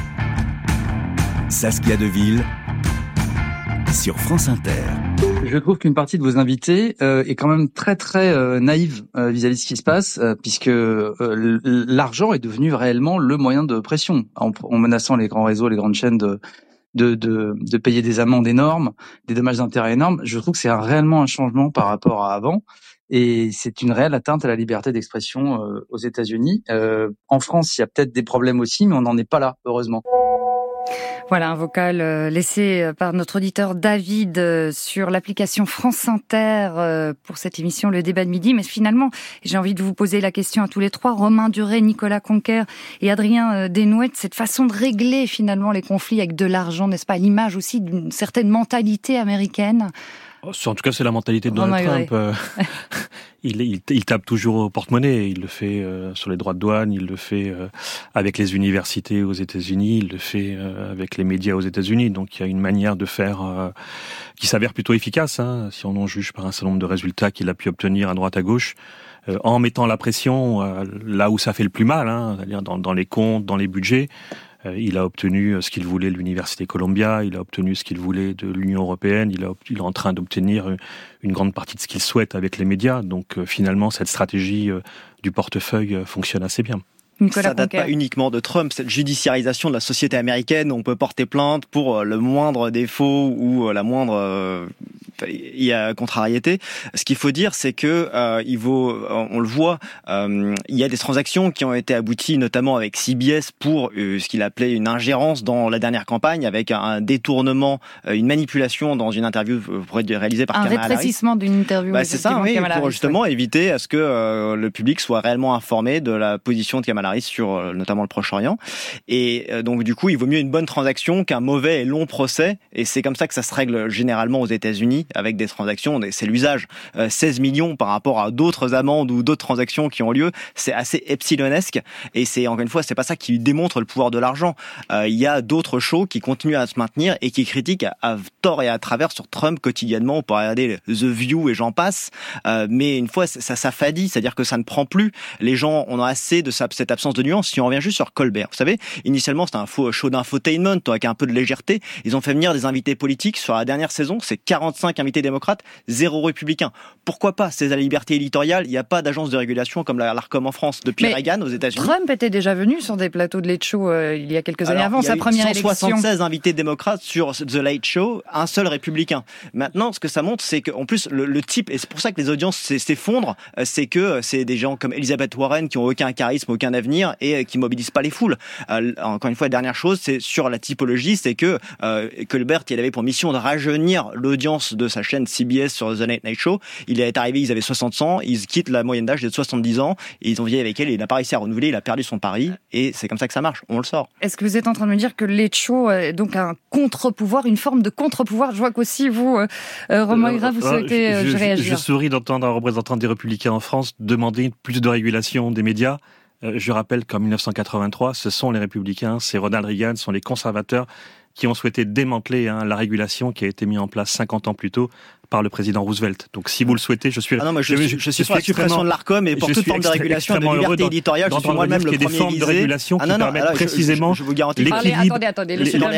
Saskia Deville sur France Inter. Je trouve qu'une partie de vos invités est quand même très très naïve vis-à-vis de ce qui se passe, puisque l'argent est devenu réellement le moyen de pression, en menaçant les grands réseaux, les grandes chaînes de payer des amendes énormes, des dommages d'intérêt énormes. Je trouve que c'est réellement un changement par rapport à avant. Et c'est une réelle atteinte à la liberté d'expression aux États-Unis. En France, il y a peut-être des problèmes aussi, mais on n'en est pas là, heureusement. Voilà un vocal laissé par notre auditeur David sur l'application France Inter pour cette émission Le Débat de Midi. Mais finalement, j'ai envie de vous poser la question à tous les trois, Romain Duret, Nicolas Conquer et Adrien Desnouettes, cette façon de régler finalement les conflits avec de l'argent, n'est-ce pas, à l'image aussi d'une certaine mentalité américaine? En tout cas, c'est la mentalité de Donald Trump. Il tape toujours au porte-monnaie. Il le fait sur les droits de douane, il le fait avec les universités aux États-Unis, il le fait avec les médias aux États-Unis. Donc il y a une manière de faire qui s'avère plutôt efficace, hein, si on en juge par un certain nombre de résultats qu'il a pu obtenir à droite à gauche, en mettant la pression là où ça fait le plus mal, hein, c'est-à-dire dans les comptes, dans les budgets. Il a obtenu ce qu'il voulait de l'Université Columbia, il a obtenu ce qu'il voulait de l'Union européenne, il est en train d'obtenir une grande partie de ce qu'il souhaite avec les médias. Donc finalement, cette stratégie du portefeuille fonctionne assez bien. Ça date pas uniquement de Trump, cette judiciarisation de la société américaine où on peut porter plainte pour le moindre défaut ou la moindre contrariété. Ce qu'il faut dire, c'est que on le voit, il y a des transactions qui ont été abouties, notamment avec CBS pour ce qu'il appelait une ingérence dans la dernière campagne, avec un détournement, une manipulation dans une interview réalisée par Kamala Harris. Un rétrécissement d'une interview. C'est ça, oui, pour justement éviter à ce que le public soit réellement informé de la position de Kamala Harris sur notamment le Proche-Orient. Et donc du coup, il vaut mieux une bonne transaction qu'un mauvais et long procès. Et c'est comme ça que ça se règle généralement aux États-Unis avec des transactions. C'est l'usage. 16 millions par rapport à d'autres amendes ou d'autres transactions qui ont lieu, c'est assez epsilonesque. Et c'est encore une fois, c'est pas ça qui démontre le pouvoir de l'argent. Il y a d'autres shows qui continuent à se maintenir et qui critiquent à tort et à travers sur Trump quotidiennement. On peut regarder The View et j'en passe. Mais une fois, ça s'affadit, c'est-à-dire que ça ne prend plus. Les gens, on a assez de cette absence de nuance. Si on revient juste sur Colbert, vous savez, initialement c'était un faux show d'infotainment avec un peu de légèreté. Ils ont fait venir des invités politiques. Sur la dernière saison, c'est 45 invités démocrates, 0 républicains. Pourquoi pas? C'est la liberté éditoriale. Il n'y a pas d'agence de régulation comme l'ARCOM en France depuis Reagan aux États-Unis. Trump était déjà venu sur des plateaux de Late Show il y a quelques années avant sa première élection. 176 invités démocrates sur The Late Show, un seul républicain. Maintenant, ce que ça montre, c'est qu'en plus le type, et c'est pour ça que les audiences s'effondrent, c'est que c'est des gens comme Elizabeth Warren qui ont aucun charisme, aucun avenir et qui mobilisent pas les foules. Encore une fois, la dernière chose, c'est sur la typologie, c'est que Colbert, il avait pour mission de rajeunir l'audience de sa chaîne CBS sur The Late Night Show. Il est arrivé, ils avaient 60 ans, ils quittent la moyenne d'âge de 70 ans, et ils ont vieilli avec elle, et il n'a pas réussi à renouveler, il a perdu son pari, et c'est comme ça que ça marche, on le sort. Est-ce que vous êtes en train de me dire que Late Show est donc un contre-pouvoir, une forme de contre-pouvoir? Je vois qu'aussi vous, Romain Gras, vous souhaitez réagir. Je souris d'entendre un représentant des républicains en France demander plus de régulation des médias. Je rappelle qu'en 1983, ce sont les républicains, c'est Ronald Reagan, ce sont les conservateurs qui ont souhaité démanteler la régulation qui a été mise en place 50 ans plus tôt par le président Roosevelt. Donc si vous le souhaitez, je suis pour la suppression de l'ARCOM et pour toute forme de régulation de liberté éditoriale. Je suis moi-même le premier formes de régulation qui permettent précisément l'équilibre. Attendez,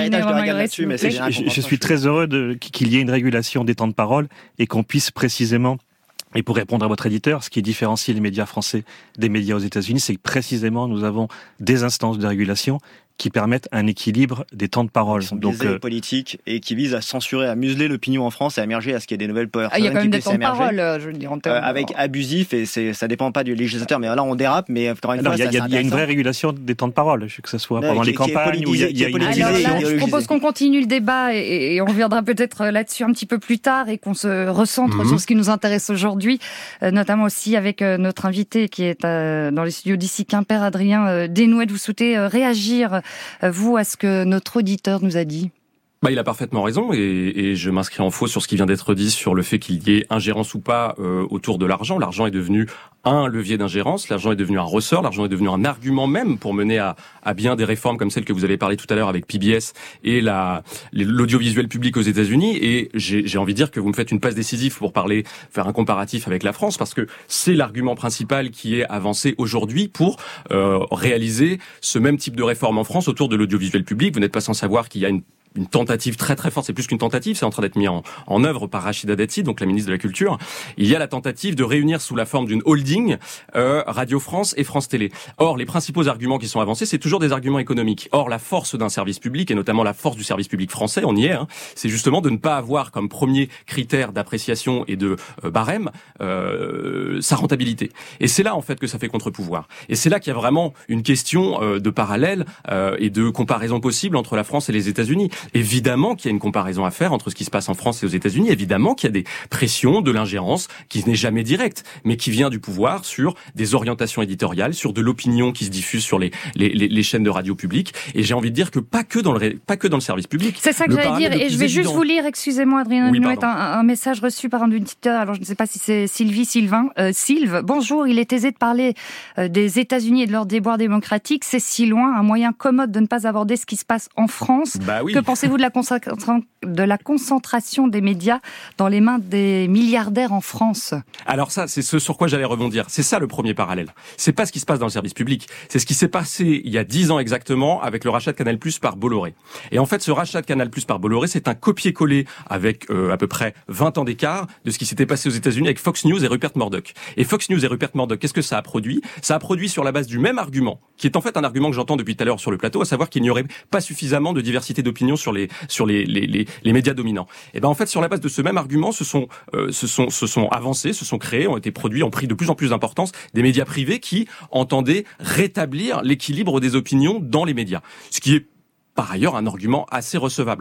je suis très heureux qu'il y ait une régulation des temps de parole et qu'on puisse précisément. Et pour répondre à votre éditeur, ce qui différencie les médias français des médias aux États-Unis, c'est que précisément nous avons des instances de régulation qui permettent un équilibre des temps de parole. Qui sont biaisés politiques et qui visent à censurer, à museler l'opinion en France et à merger à ce qu'il y ait des nouvelles power. Il y a quand même des temps de parole, je veux dire, en termes avec abusif, et ça dépend pas du législateur, mais là on dérape, mais encore une fois, il y a une vraie régulation des temps de parole, que ce soit pendant les campagnes où il y a une je propose qu'on continue le débat et on reviendra peut-être là-dessus un petit peu plus tard et qu'on se recentre sur ce qui nous intéresse aujourd'hui, notamment aussi avec notre invité qui est dans les studios d'ici Quimper, Adrien Desnouettes. Vous souhaitez réagir vous, à ce que notre auditeur nous a dit? Il a parfaitement raison et je m'inscris en faux sur ce qui vient d'être dit sur le fait qu'il y ait ingérence ou pas autour de l'argent. L'argent est devenu un levier d'ingérence, l'argent est devenu un ressort, l'argent est devenu un argument même pour mener à bien des réformes comme celle que vous avez parlé tout à l'heure avec PBS et l'audiovisuel public aux États-Unis. Et j'ai envie de dire que vous me faites une passe décisive pour faire un comparatif avec la France, parce que c'est l'argument principal qui est avancé aujourd'hui pour réaliser ce même type de réforme en France autour de l'audiovisuel public. Vous n'êtes pas sans savoir qu'il y a une tentative très très forte, c'est plus qu'une tentative, c'est en train d'être mis en œuvre par Rachida Dati, donc la ministre de la Culture. Il y a la tentative de réunir sous la forme d'une holding Radio France et France Télé. Or, les principaux arguments qui sont avancés, c'est toujours des arguments économiques. Or, la force d'un service public, et notamment la force du service public français, on y est, c'est justement de ne pas avoir comme premier critère d'appréciation et de barème sa rentabilité. Et c'est là en fait que ça fait contre-pouvoir. Et c'est là qu'il y a vraiment une question de parallèle et de comparaison possible entre la France et les États-Unis. Évidemment qu'il y a une comparaison à faire entre ce qui se passe en France et aux États-Unis. Évidemment qu'il y a des pressions, de l'ingérence qui n'est jamais directe, mais qui vient du pouvoir sur des orientations éditoriales, sur de l'opinion qui se diffuse sur les chaînes de radio publiques. Et j'ai envie de dire que pas que dans le service public. C'est ça que j'allais dire. Et je vais juste vous lire, excusez-moi, Adrien Desnouettes, un message reçu par un auditeur. Alors je ne sais pas si c'est Sylve. Bonjour, il est aisé de parler des États-Unis et de leur déboire démocratique. C'est si loin, un moyen commode de ne pas aborder ce qui se passe en France. Oui. Que pensez-vous de la concentration des médias dans les mains des milliardaires en France ? Alors ça, c'est ce sur quoi j'allais rebondir. C'est ça le premier parallèle. C'est pas ce qui se passe dans le service public. C'est ce qui s'est passé il y a 10 ans exactement avec le rachat de Canal+ par Bolloré. Et en fait, ce rachat de Canal+ par Bolloré, c'est un copier-coller avec à peu près 20 ans d'écart de ce qui s'était passé aux États-Unis avec Fox News et Rupert Murdoch. Et Fox News et Rupert Murdoch, qu'est-ce que ça a produit ? Ça a produit sur la base du même argument, qui est en fait un argument que j'entends depuis tout à l'heure sur le plateau, à savoir qu'il n'y aurait pas suffisamment de diversité d'opinion sur les médias dominants. Et ben en fait, sur la base de ce même argument, se sont avancés, se sont créés, ont été produits, ont pris de plus en plus d'importance des médias privés qui entendaient rétablir l'équilibre des opinions dans les médias. Ce qui est par ailleurs un argument assez recevable.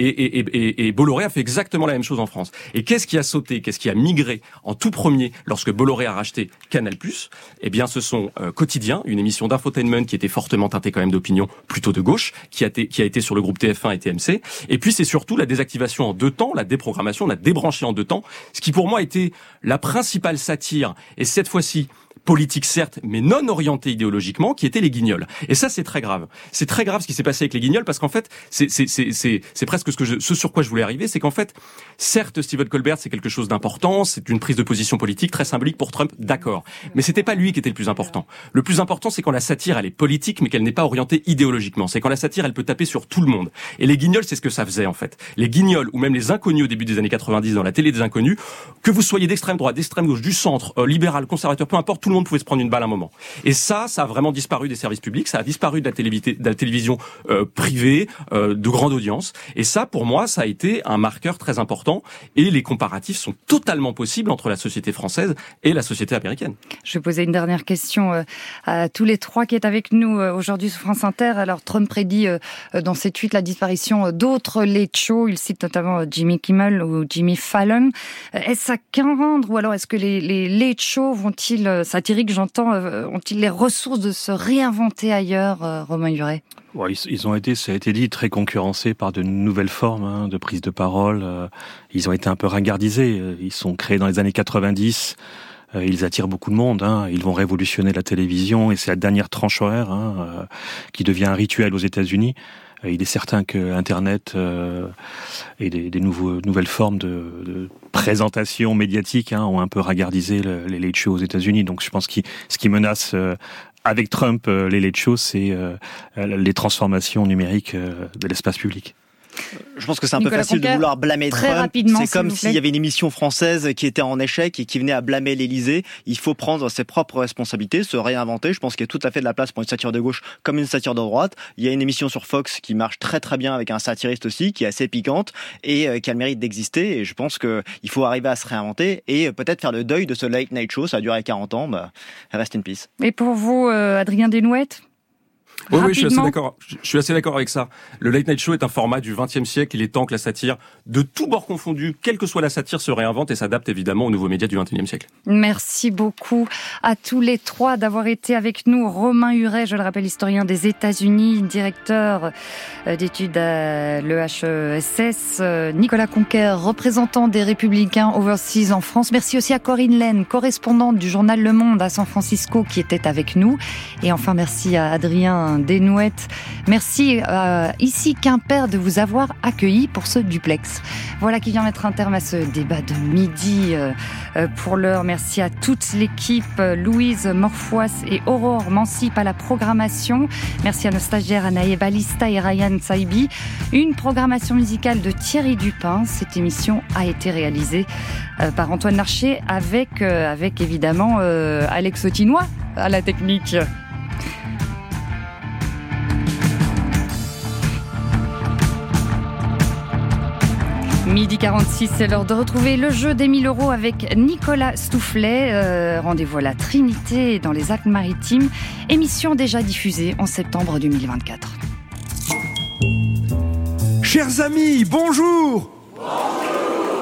Et Bolloré a fait exactement la même chose en France. Et qu'est-ce qui a sauté, qu'est-ce qui a migré en tout premier lorsque Bolloré a racheté Canal+? Eh bien, ce sont Quotidien, une émission d'infotainment qui était fortement teintée quand même d'opinion plutôt de gauche, qui a été sur le groupe TF1 et TMC. Et puis, c'est surtout la désactivation en 2 temps, la déprogrammation, on a débranché en 2 temps, ce qui pour moi était la principale satire, et cette fois-ci, politique certes, mais non orientée idéologiquement, qui étaient les Guignols. Et ça, c'est très grave. C'est très grave ce qui s'est passé avec les Guignols, parce qu'en fait, c'est presque ce sur quoi je voulais arriver, c'est qu'en fait, certes, Stephen Colbert, c'est quelque chose d'important, c'est une prise de position politique très symbolique pour Trump, d'accord. Mais c'était pas lui qui était le plus important. Le plus important, c'est quand la satire, elle est politique, mais qu'elle n'est pas orientée idéologiquement. C'est quand la satire, elle peut taper sur tout le monde. Et les Guignols, c'est ce que ça faisait, en fait. Les Guignols, ou même les Inconnus au début des années 90 dans la télé des Inconnus, que vous soyez d'extrême droite, d'extrême gauche, du centre, libéral, conservateur, peu importe, tout le monde pouvait se prendre une balle à un moment. Et ça a vraiment disparu des services publics, ça a disparu de la télévision privée, de grande audience. Et ça, pour moi, ça a été un marqueur très important. Et les comparatifs sont totalement possibles entre la société française et la société américaine. Je vais poser une dernière question à tous les trois qui est avec nous aujourd'hui sur France Inter. Alors, Trump prédit dans ses tweets la disparition d'autres late shows. Il cite notamment Jimmy Kimmel ou Jimmy Fallon. Est-ce à craindre ou alors est-ce que les late shows vont-ils, satiriques j'entends, ont-ils les ressources de se réinventer ailleurs, Romain Huret ? Ouais, ils ont été, ça a été dit, très concurrencés par de nouvelles formes de prise de parole. Ils ont été un peu ringardisés. Ils sont créés dans les années 90. Ils attirent beaucoup de monde. Ils vont révolutionner la télévision et c'est la dernière tranche horaire qui devient un rituel aux États-Unis. Il est certain que Internet et des nouvelles formes de présentation médiatique ont un peu ringardisé les late shows aux États-Unis. Donc je pense que ce qui menace avec Trump les late shows, c'est les transformations numériques de l'espace public. Je pense que c'est un Nicolas peu facile Conquer, de vouloir blâmer Trump. C'est comme s'il y avait une émission française qui était en échec et qui venait à blâmer l'Élysée. Il faut prendre ses propres responsabilités, se réinventer. Je pense qu'il y a tout à fait de la place pour une satire de gauche comme une satire de droite. Il y a une émission sur Fox qui marche très très bien avec un satiriste aussi, qui est assez piquante et qui a le mérite d'exister. Et je pense qu'il faut arriver à se réinventer et peut-être faire le deuil de ce late night show. Ça a duré 40 ans. Rest in peace. Et pour vous, Adrien Desnouettes ? Oui, je suis assez d'accord. Je suis assez d'accord avec ça. Le Late Night Show est un format du XXe siècle. Il est temps que la satire, de tous bords confondus, quelle que soit la satire, se réinvente et s'adapte évidemment aux nouveaux médias du XXIe siècle. Merci beaucoup à tous les trois d'avoir été avec nous. Romain Huret, je le rappelle, historien des États-Unis, directeur d'études à l'EHESS. Nicolas Conquer, représentant des Républicains Overseas en France. Merci aussi à Corinne Laine, correspondante du journal Le Monde à San Francisco, qui était avec nous. Et enfin, merci à Adrien Desnouettes. Merci ici Quimper de vous avoir accueilli pour ce duplex. Voilà qui vient mettre un terme à ce débat de midi. Pour l'heure, merci à toute l'équipe, Louise Morfois et Aurore Mancip à la programmation. Merci à nos stagiaires Anaïe Balista et Ryan Saibi. Une programmation musicale de Thierry Dupin. Cette émission a été réalisée par Antoine Larcher avec évidemment Alex Autinois à la technique. Midi 46, c'est l'heure de retrouver le jeu des 1000 € avec Nicolas Stoufflet. Rendez-vous à la Trinité dans les Alpes-Maritimes. Émission déjà diffusée en septembre 2024. Chers amis, bonjour. Bonjour.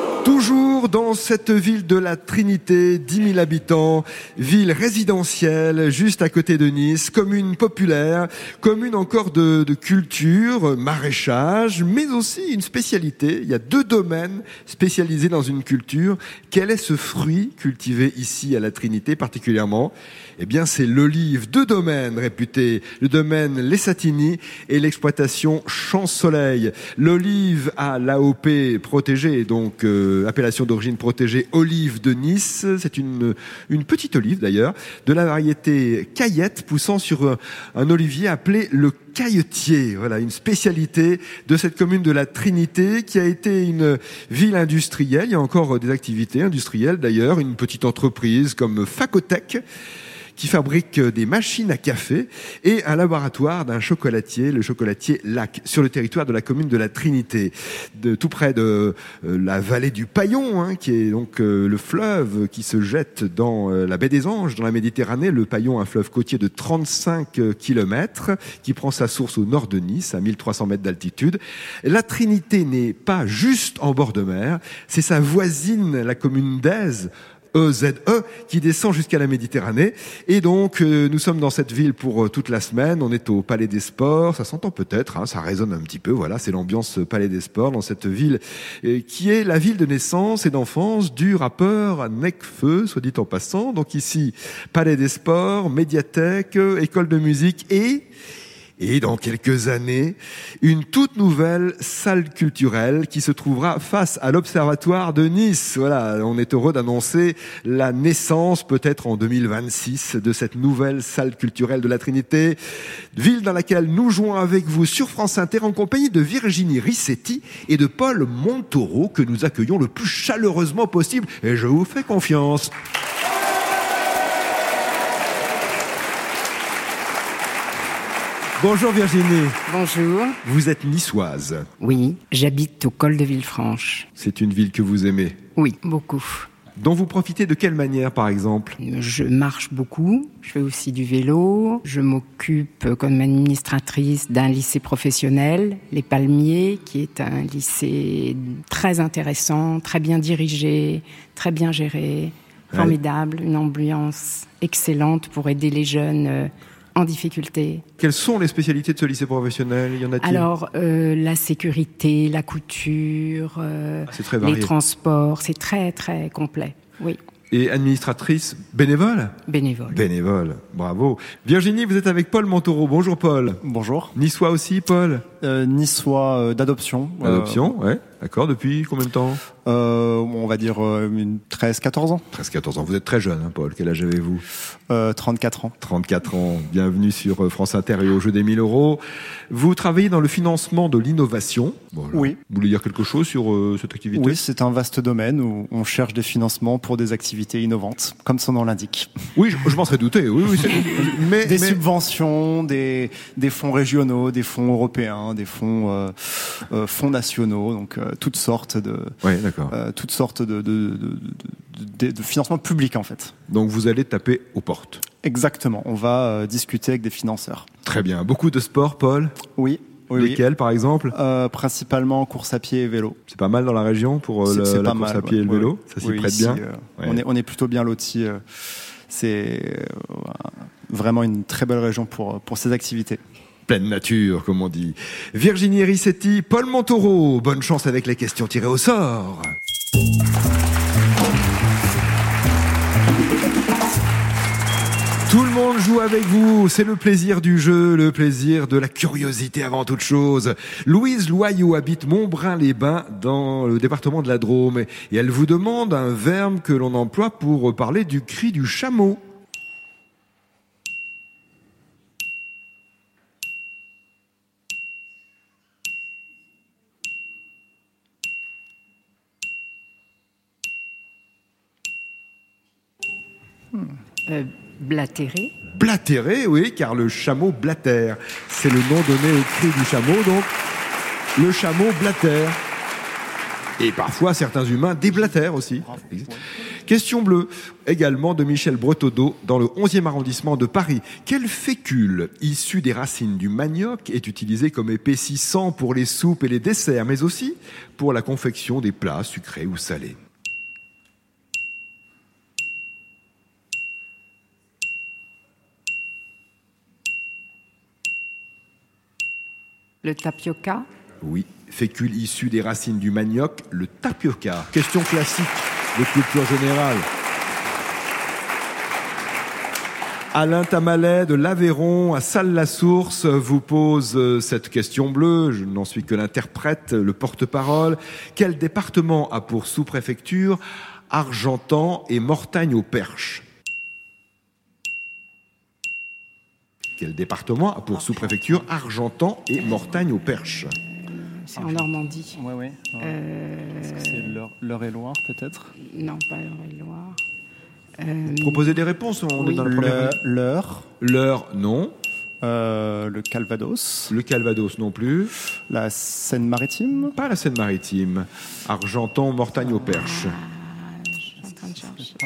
Bonjour, dans cette ville de la Trinité, 10 000 habitants, ville résidentielle juste à côté de Nice, commune populaire, commune encore de culture, maraîchage, mais aussi une spécialité. Il y a 2 domaines spécialisés dans une culture. Quel est ce fruit cultivé ici à la Trinité particulièrement ? Eh bien, c'est l'olive. 2 domaines réputés, le domaine Les Satigny et l'exploitation Champ-Soleil. L'olive à l'AOP protégée, donc appellation d'origine protégée, olive de Nice. C'est une petite olive d'ailleurs, de la variété Caillette, poussant sur un olivier appelé le cailletier. Voilà, une spécialité de cette commune de la Trinité qui a été une ville industrielle. Il y a encore des activités industrielles d'ailleurs, une petite entreprise comme Facotech, qui fabrique des machines à café, et un laboratoire d'un chocolatier, le chocolatier Lac, sur le territoire de la commune de la Trinité, tout près de la vallée du Paillon, qui est donc le fleuve qui se jette dans la baie des Anges, dans la Méditerranée. Le Paillon, un fleuve côtier de 35 km, qui prend sa source au nord de Nice, à 1300 mètres d'altitude. La Trinité n'est pas juste en bord de mer, c'est sa voisine, la commune d'Èze, EZE, qui descend jusqu'à la Méditerranée. Et donc, nous sommes dans cette ville pour toute la semaine. On est au Palais des Sports. Ça s'entend peut-être, ça résonne un petit peu. Voilà, c'est l'ambiance Palais des Sports dans cette ville qui est la ville de naissance et d'enfance du rappeur Nekfeu, soit dit en passant. Donc ici, Palais des Sports, médiathèque, école de musique et dans quelques années, une toute nouvelle salle culturelle qui se trouvera face à l'Observatoire de Nice. Voilà, on est heureux d'annoncer la naissance, peut-être en 2026, de cette nouvelle salle culturelle de la Trinité, ville dans laquelle nous jouons avec vous sur France Inter en compagnie de Virginie Rissetti et de Paul Montaureau, que nous accueillons le plus chaleureusement possible. Et je vous fais confiance. Bonjour Virginie. Bonjour. Vous êtes niçoise. Oui, j'habite au col de Villefranche. C'est une ville que vous aimez? Oui, beaucoup. Dont vous profitez de quelle manière, par exemple? Je marche beaucoup, je fais aussi du vélo, je m'occupe comme administratrice d'un lycée professionnel, Les Palmiers, qui est un lycée très intéressant, très bien dirigé, très bien géré, formidable, une ambiance excellente pour aider les jeunes en difficulté. Quelles sont les spécialités de ce lycée professionnel? Y en a-t-il? Alors, la sécurité, la couture, c'est très varié. Les transports, c'est très, très complet, oui. Et administratrice bénévole? Bénévole. Bénévole, bravo. Virginie, vous êtes avec Paul Montaureau. Bonjour Paul. Bonjour. Niçois aussi, Paul? Niçois d'adoption. D'adoption, ouais. D'accord, depuis combien de temps? On va dire 13-14 ans. 13-14 ans. Vous êtes très jeune, hein, Paul. Quel âge avez-vous? 34 ans. 34 ans. Bienvenue sur France Inter et au jeu des 1000 €. Vous travaillez dans le financement de l'innovation. Voilà. Oui. Vous voulez dire quelque chose sur cette activité? Oui, c'est un vaste domaine où on cherche des financements pour des activités innovantes, comme son nom l'indique. Oui, je m'en serais douté. Oui, mais des subventions, des fonds régionaux, des fonds européens, des fonds nationaux, donc toutes sortes de financements publics en fait. Donc vous allez taper aux portes. Exactement. On va discuter avec des financeurs. Très bien. Beaucoup de sport, Paul? Oui. Lesquels, par exemple? Principalement course à pied et vélo. C'est pas mal dans la région pour la course à pied et le vélo? Ça s'y prête bien? On est plutôt bien lotis. C'est vraiment une très belle région pour ces activités. Pleine nature, comme on dit. Virginie Rissetti, Paul Montaureau. Bonne chance avec les questions tirées au sort. Tout le monde joue avec vous, c'est le plaisir du jeu, le plaisir de la curiosité avant toute chose. Louise Loyau habite Montbrun-les-Bains dans le département de la Drôme et elle vous demande un verbe que l'on emploie pour parler du cri du chameau. Blatérer. Blatérer, oui, car le chameau blatère. C'est le nom donné au cri du chameau, donc le chameau blatère. Et parfois, certains humains déblatèrent aussi. Question bleue, également de Michel Bretodeau, dans le 11e arrondissement de Paris. Quel fécule issu des racines du manioc est utilisé comme épaississant pour les soupes et les desserts, mais aussi pour la confection des plats sucrés ou salés? Le tapioca. Oui, fécule issu des racines du manioc, le tapioca. Question classique de culture générale. Alain Tamalet de l'Aveyron à Salles-la-Source vous pose cette question bleue. Je n'en suis que l'interprète, le porte-parole. Quel département a pour sous-préfecture Argentan et Mortagne-au-Perche? Quel département a pour sous-préfecture Argentan et Mortagne-au-Perche? C'est en Normandie. Oui. Est-ce que c'est l'Eure-et-Loire peut-être? Non, pas l'Eure-et-Loire. Proposez des réponses. On est dans l'Eure. L'Eure, non. Le Calvados. Le Calvados non plus. La Seine-Maritime. Pas la Seine-Maritime. Argentan, Mortagne-au-Perche. Je suis en train de chercher.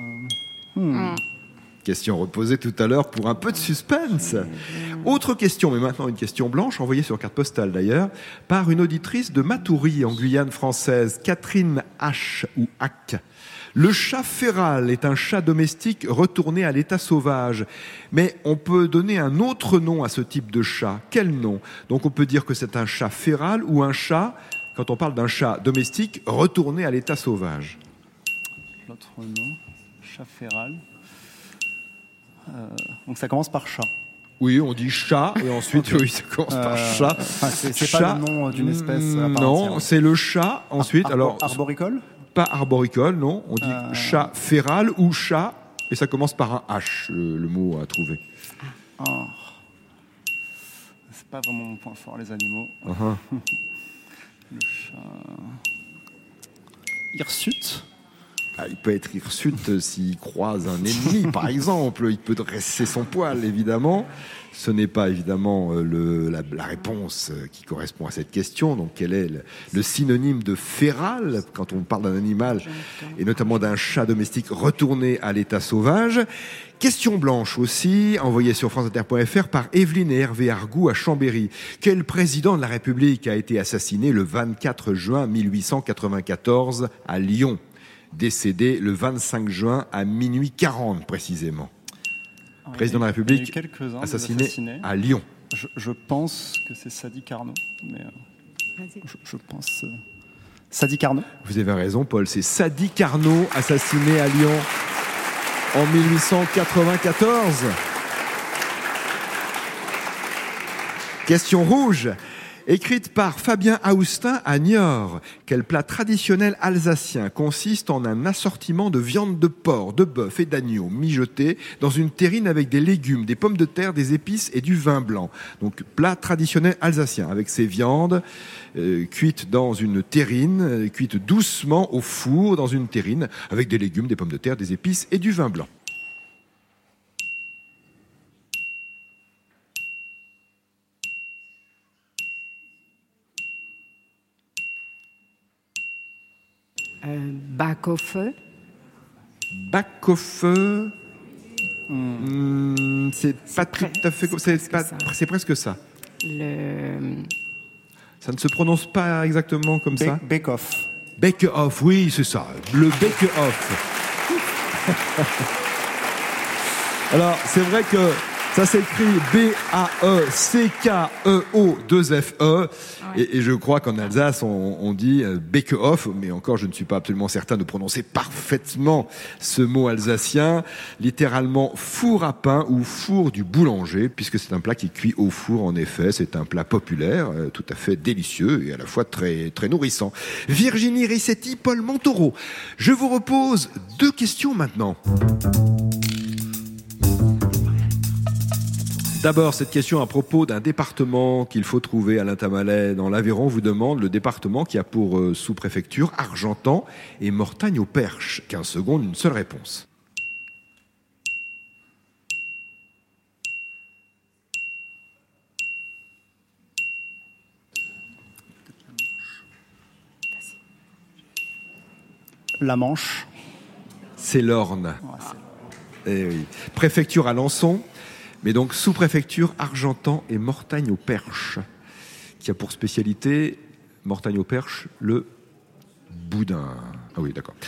Question reposée tout à l'heure pour un peu de suspense. Autre question, mais maintenant une question blanche, envoyée sur carte postale d'ailleurs, par une auditrice de Matoury en Guyane française, Catherine H. ou Hack. Le chat féral est un chat domestique retourné à l'état sauvage. Mais on peut donner un autre nom à ce type de chat. Quel nom? Donc on peut dire que c'est un chat féral ou un chat, quand on parle d'un chat domestique, retourné à l'état sauvage. L'autre nom, chat féral. Donc ça commence par chat. Oui, on dit chat et ensuite oui, ça commence par chat. C'est pas le nom d'une espèce à part non, entière. c'est le chat. Ensuite, alors arboricole. Pas arboricole, non. On dit chat féral ou chat et ça commence par un H. Le mot à trouver. C'est pas vraiment mon point fort, les animaux. Le chat. Hirsute. Il peut être hirsute s'il croise un ennemi, par exemple. Il peut dresser son poil, évidemment. Ce n'est pas, évidemment, la réponse qui correspond à cette question. Donc, quel est le synonyme de féral quand on parle d'un animal, et notamment d'un chat domestique retourné à l'état sauvage? Question blanche aussi, envoyée sur franceinter.fr par Evelyne et Hervé Argout à Chambéry. Quel président de la République a été assassiné le 24 juin 1894 à Lyon? Décédé le 25 juin à minuit 40 précisément. Président de la République assassiné à Lyon. Je pense que c'est Sadi Carnot. Mais je pense Sadi Carnot. Vous avez raison, Paul. C'est Sadi Carnot, assassiné à Lyon en 1894. Question rouge. Écrite par Fabien Aoustin à Niort, quel plat traditionnel alsacien consiste en un assortiment de viande de porc, de bœuf et d'agneau mijoté dans une terrine avec des légumes, des pommes de terre, des épices et du vin blanc. Donc plat traditionnel alsacien avec ces viandes cuites dans une terrine, cuites doucement au four dans une terrine avec des légumes, des pommes de terre, des épices et du vin blanc. Bac au feu. Bac au feu. C'est pas tout à fait. C'est presque ça. Ça ne se prononce pas exactement comme ça. Bake-off. Bake-off, oui, c'est ça. Le bake-off. Alors, c'est vrai que ça s'écrit B-A-E-C-K-E-O 2-F-E. Et je crois qu'en Alsace, on dit Bake-off, mais encore, je ne suis pas absolument certain de prononcer parfaitement ce mot alsacien. Littéralement, four à pain ou four du boulanger, puisque c'est un plat qui cuit au four, en effet. C'est un plat populaire, tout à fait délicieux et à la fois très, très nourrissant. Virginie Rissetti, Paul Montaureau. Je vous repose 2 questions maintenant. D'abord, cette question à propos d'un département qu'il faut trouver. Alain Tamalet dans l'Aveyron vous demande le département qui a pour sous-préfecture Argentan et Mortagne-au-Perche. 15 secondes, une seule réponse. La Manche. C'est l'Orne. Eh oui. Préfecture à Alençon. Mais donc sous-préfecture Argentan et Mortagne-au-Perche, qui a pour spécialité, Mortagne-au-Perche, le boudin. Ah oui, d'accord.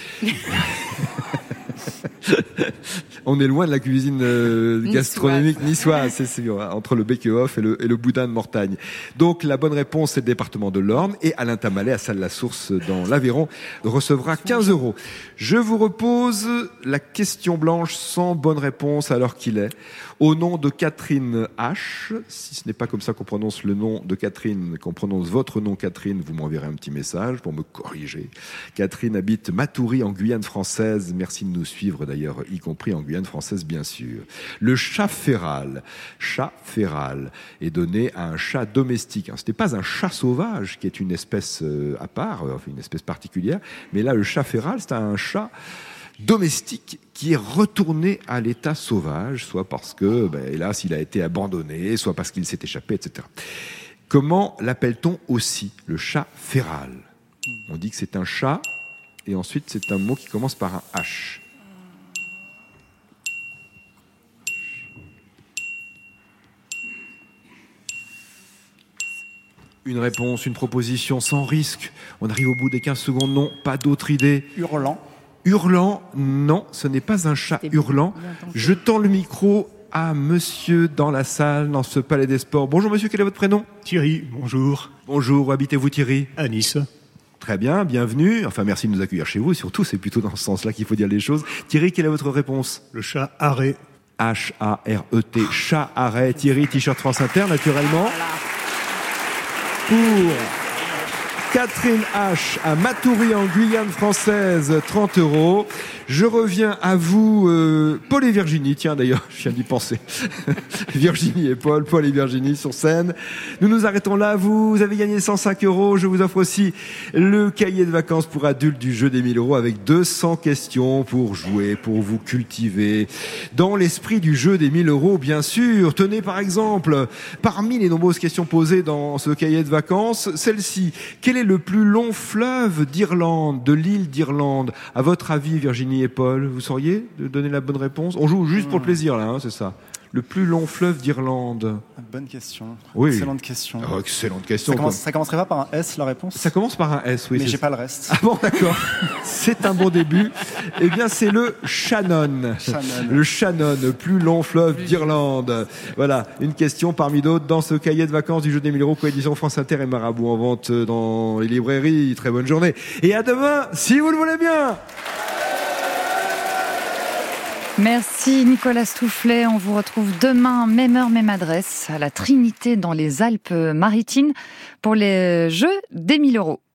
On est loin de la cuisine gastronomique niçoise, c'est sûr, hein, entre le bake-off et le boudin de Mortagne. Donc la bonne réponse, c'est le département de l'Orne, et Alain Tamalet, à Salles-la-Source dans l'Aveyron, recevra 15 €. Je vous repose la question blanche sans bonne réponse alors qu'il est. Au nom de Catherine H, si ce n'est pas comme ça qu'on prononce le nom de Catherine, qu'on prononce votre nom Catherine, vous m'enverrez un petit message pour me corriger. Catherine habite Matoury en Guyane française. Merci de nous suivre d'ailleurs, y compris en Guyane française bien sûr. Le chat féral est donné à un chat domestique. Ce n'est pas un chat sauvage qui est une espèce à part, une espèce particulière, mais là le chat féral, c'est un chat domestique qui est retourné à l'état sauvage, soit parce que, hélas, il a été abandonné, soit parce qu'il s'est échappé, etc. Comment l'appelle-t-on aussi, le chat féral? On dit que c'est un chat, et ensuite c'est un mot qui commence par un H. Une réponse, une proposition sans risque. On arrive au bout des 15 secondes, non, pas d'autre idée. Hurlant, non, ce n'est pas un chat hurlant. Je tends le micro à monsieur dans la salle, dans ce palais des sports. Bonjour monsieur, quel est votre prénom? Thierry, bonjour. Bonjour, où habitez-vous Thierry? À Nice. Très bien, bienvenue. Enfin, merci de nous accueillir chez vous, surtout, c'est plutôt dans ce sens-là qu'il faut dire les choses. Thierry, quelle est votre réponse? Le chat arrêt. H-A-R-E-T, chat arrêt. Thierry, t-shirt France Inter, naturellement. Pour Catherine H à Matoury en Guyane française, 30 €. Je reviens à vous, Paul et Virginie. Tiens, d'ailleurs, je viens d'y penser. Virginie et Paul et Virginie sur scène. Nous nous arrêtons là. Vous avez gagné 105 €. Je vous offre aussi le cahier de vacances pour adultes du jeu des 1000 € avec 200 questions pour jouer, pour vous cultiver. Dans l'esprit du jeu des 1000 €, bien sûr. Tenez, par exemple, parmi les nombreuses questions posées dans ce cahier de vacances, celle-ci. Quel est le plus long fleuve d'Irlande, de l'île d'Irlande? À votre avis, Virginie et Paul, vous sauriez donner la bonne réponse? On joue juste pour le plaisir, là, hein, c'est ça. Le plus long fleuve d'Irlande. Bonne question. Oui. Excellente question. Oh, excellente question. Ça commencerait pas par un S, la réponse? Ça commence par un S, oui. Mais j'ai pas le reste. Ah bon, d'accord. C'est un bon début. Eh bien, c'est le Shannon. Le Shannon, le plus long fleuve d'Irlande. Voilà, une question parmi d'autres dans ce cahier de vacances du jeu des 1000 €, coédition France Inter et Marabout, en vente dans les librairies. Très bonne journée. Et à demain, si vous le voulez bien. Merci Nicolas Stoufflet. On vous retrouve demain, même heure, même adresse, à la Trinité dans les Alpes-Maritimes pour les Jeux des 1000 €.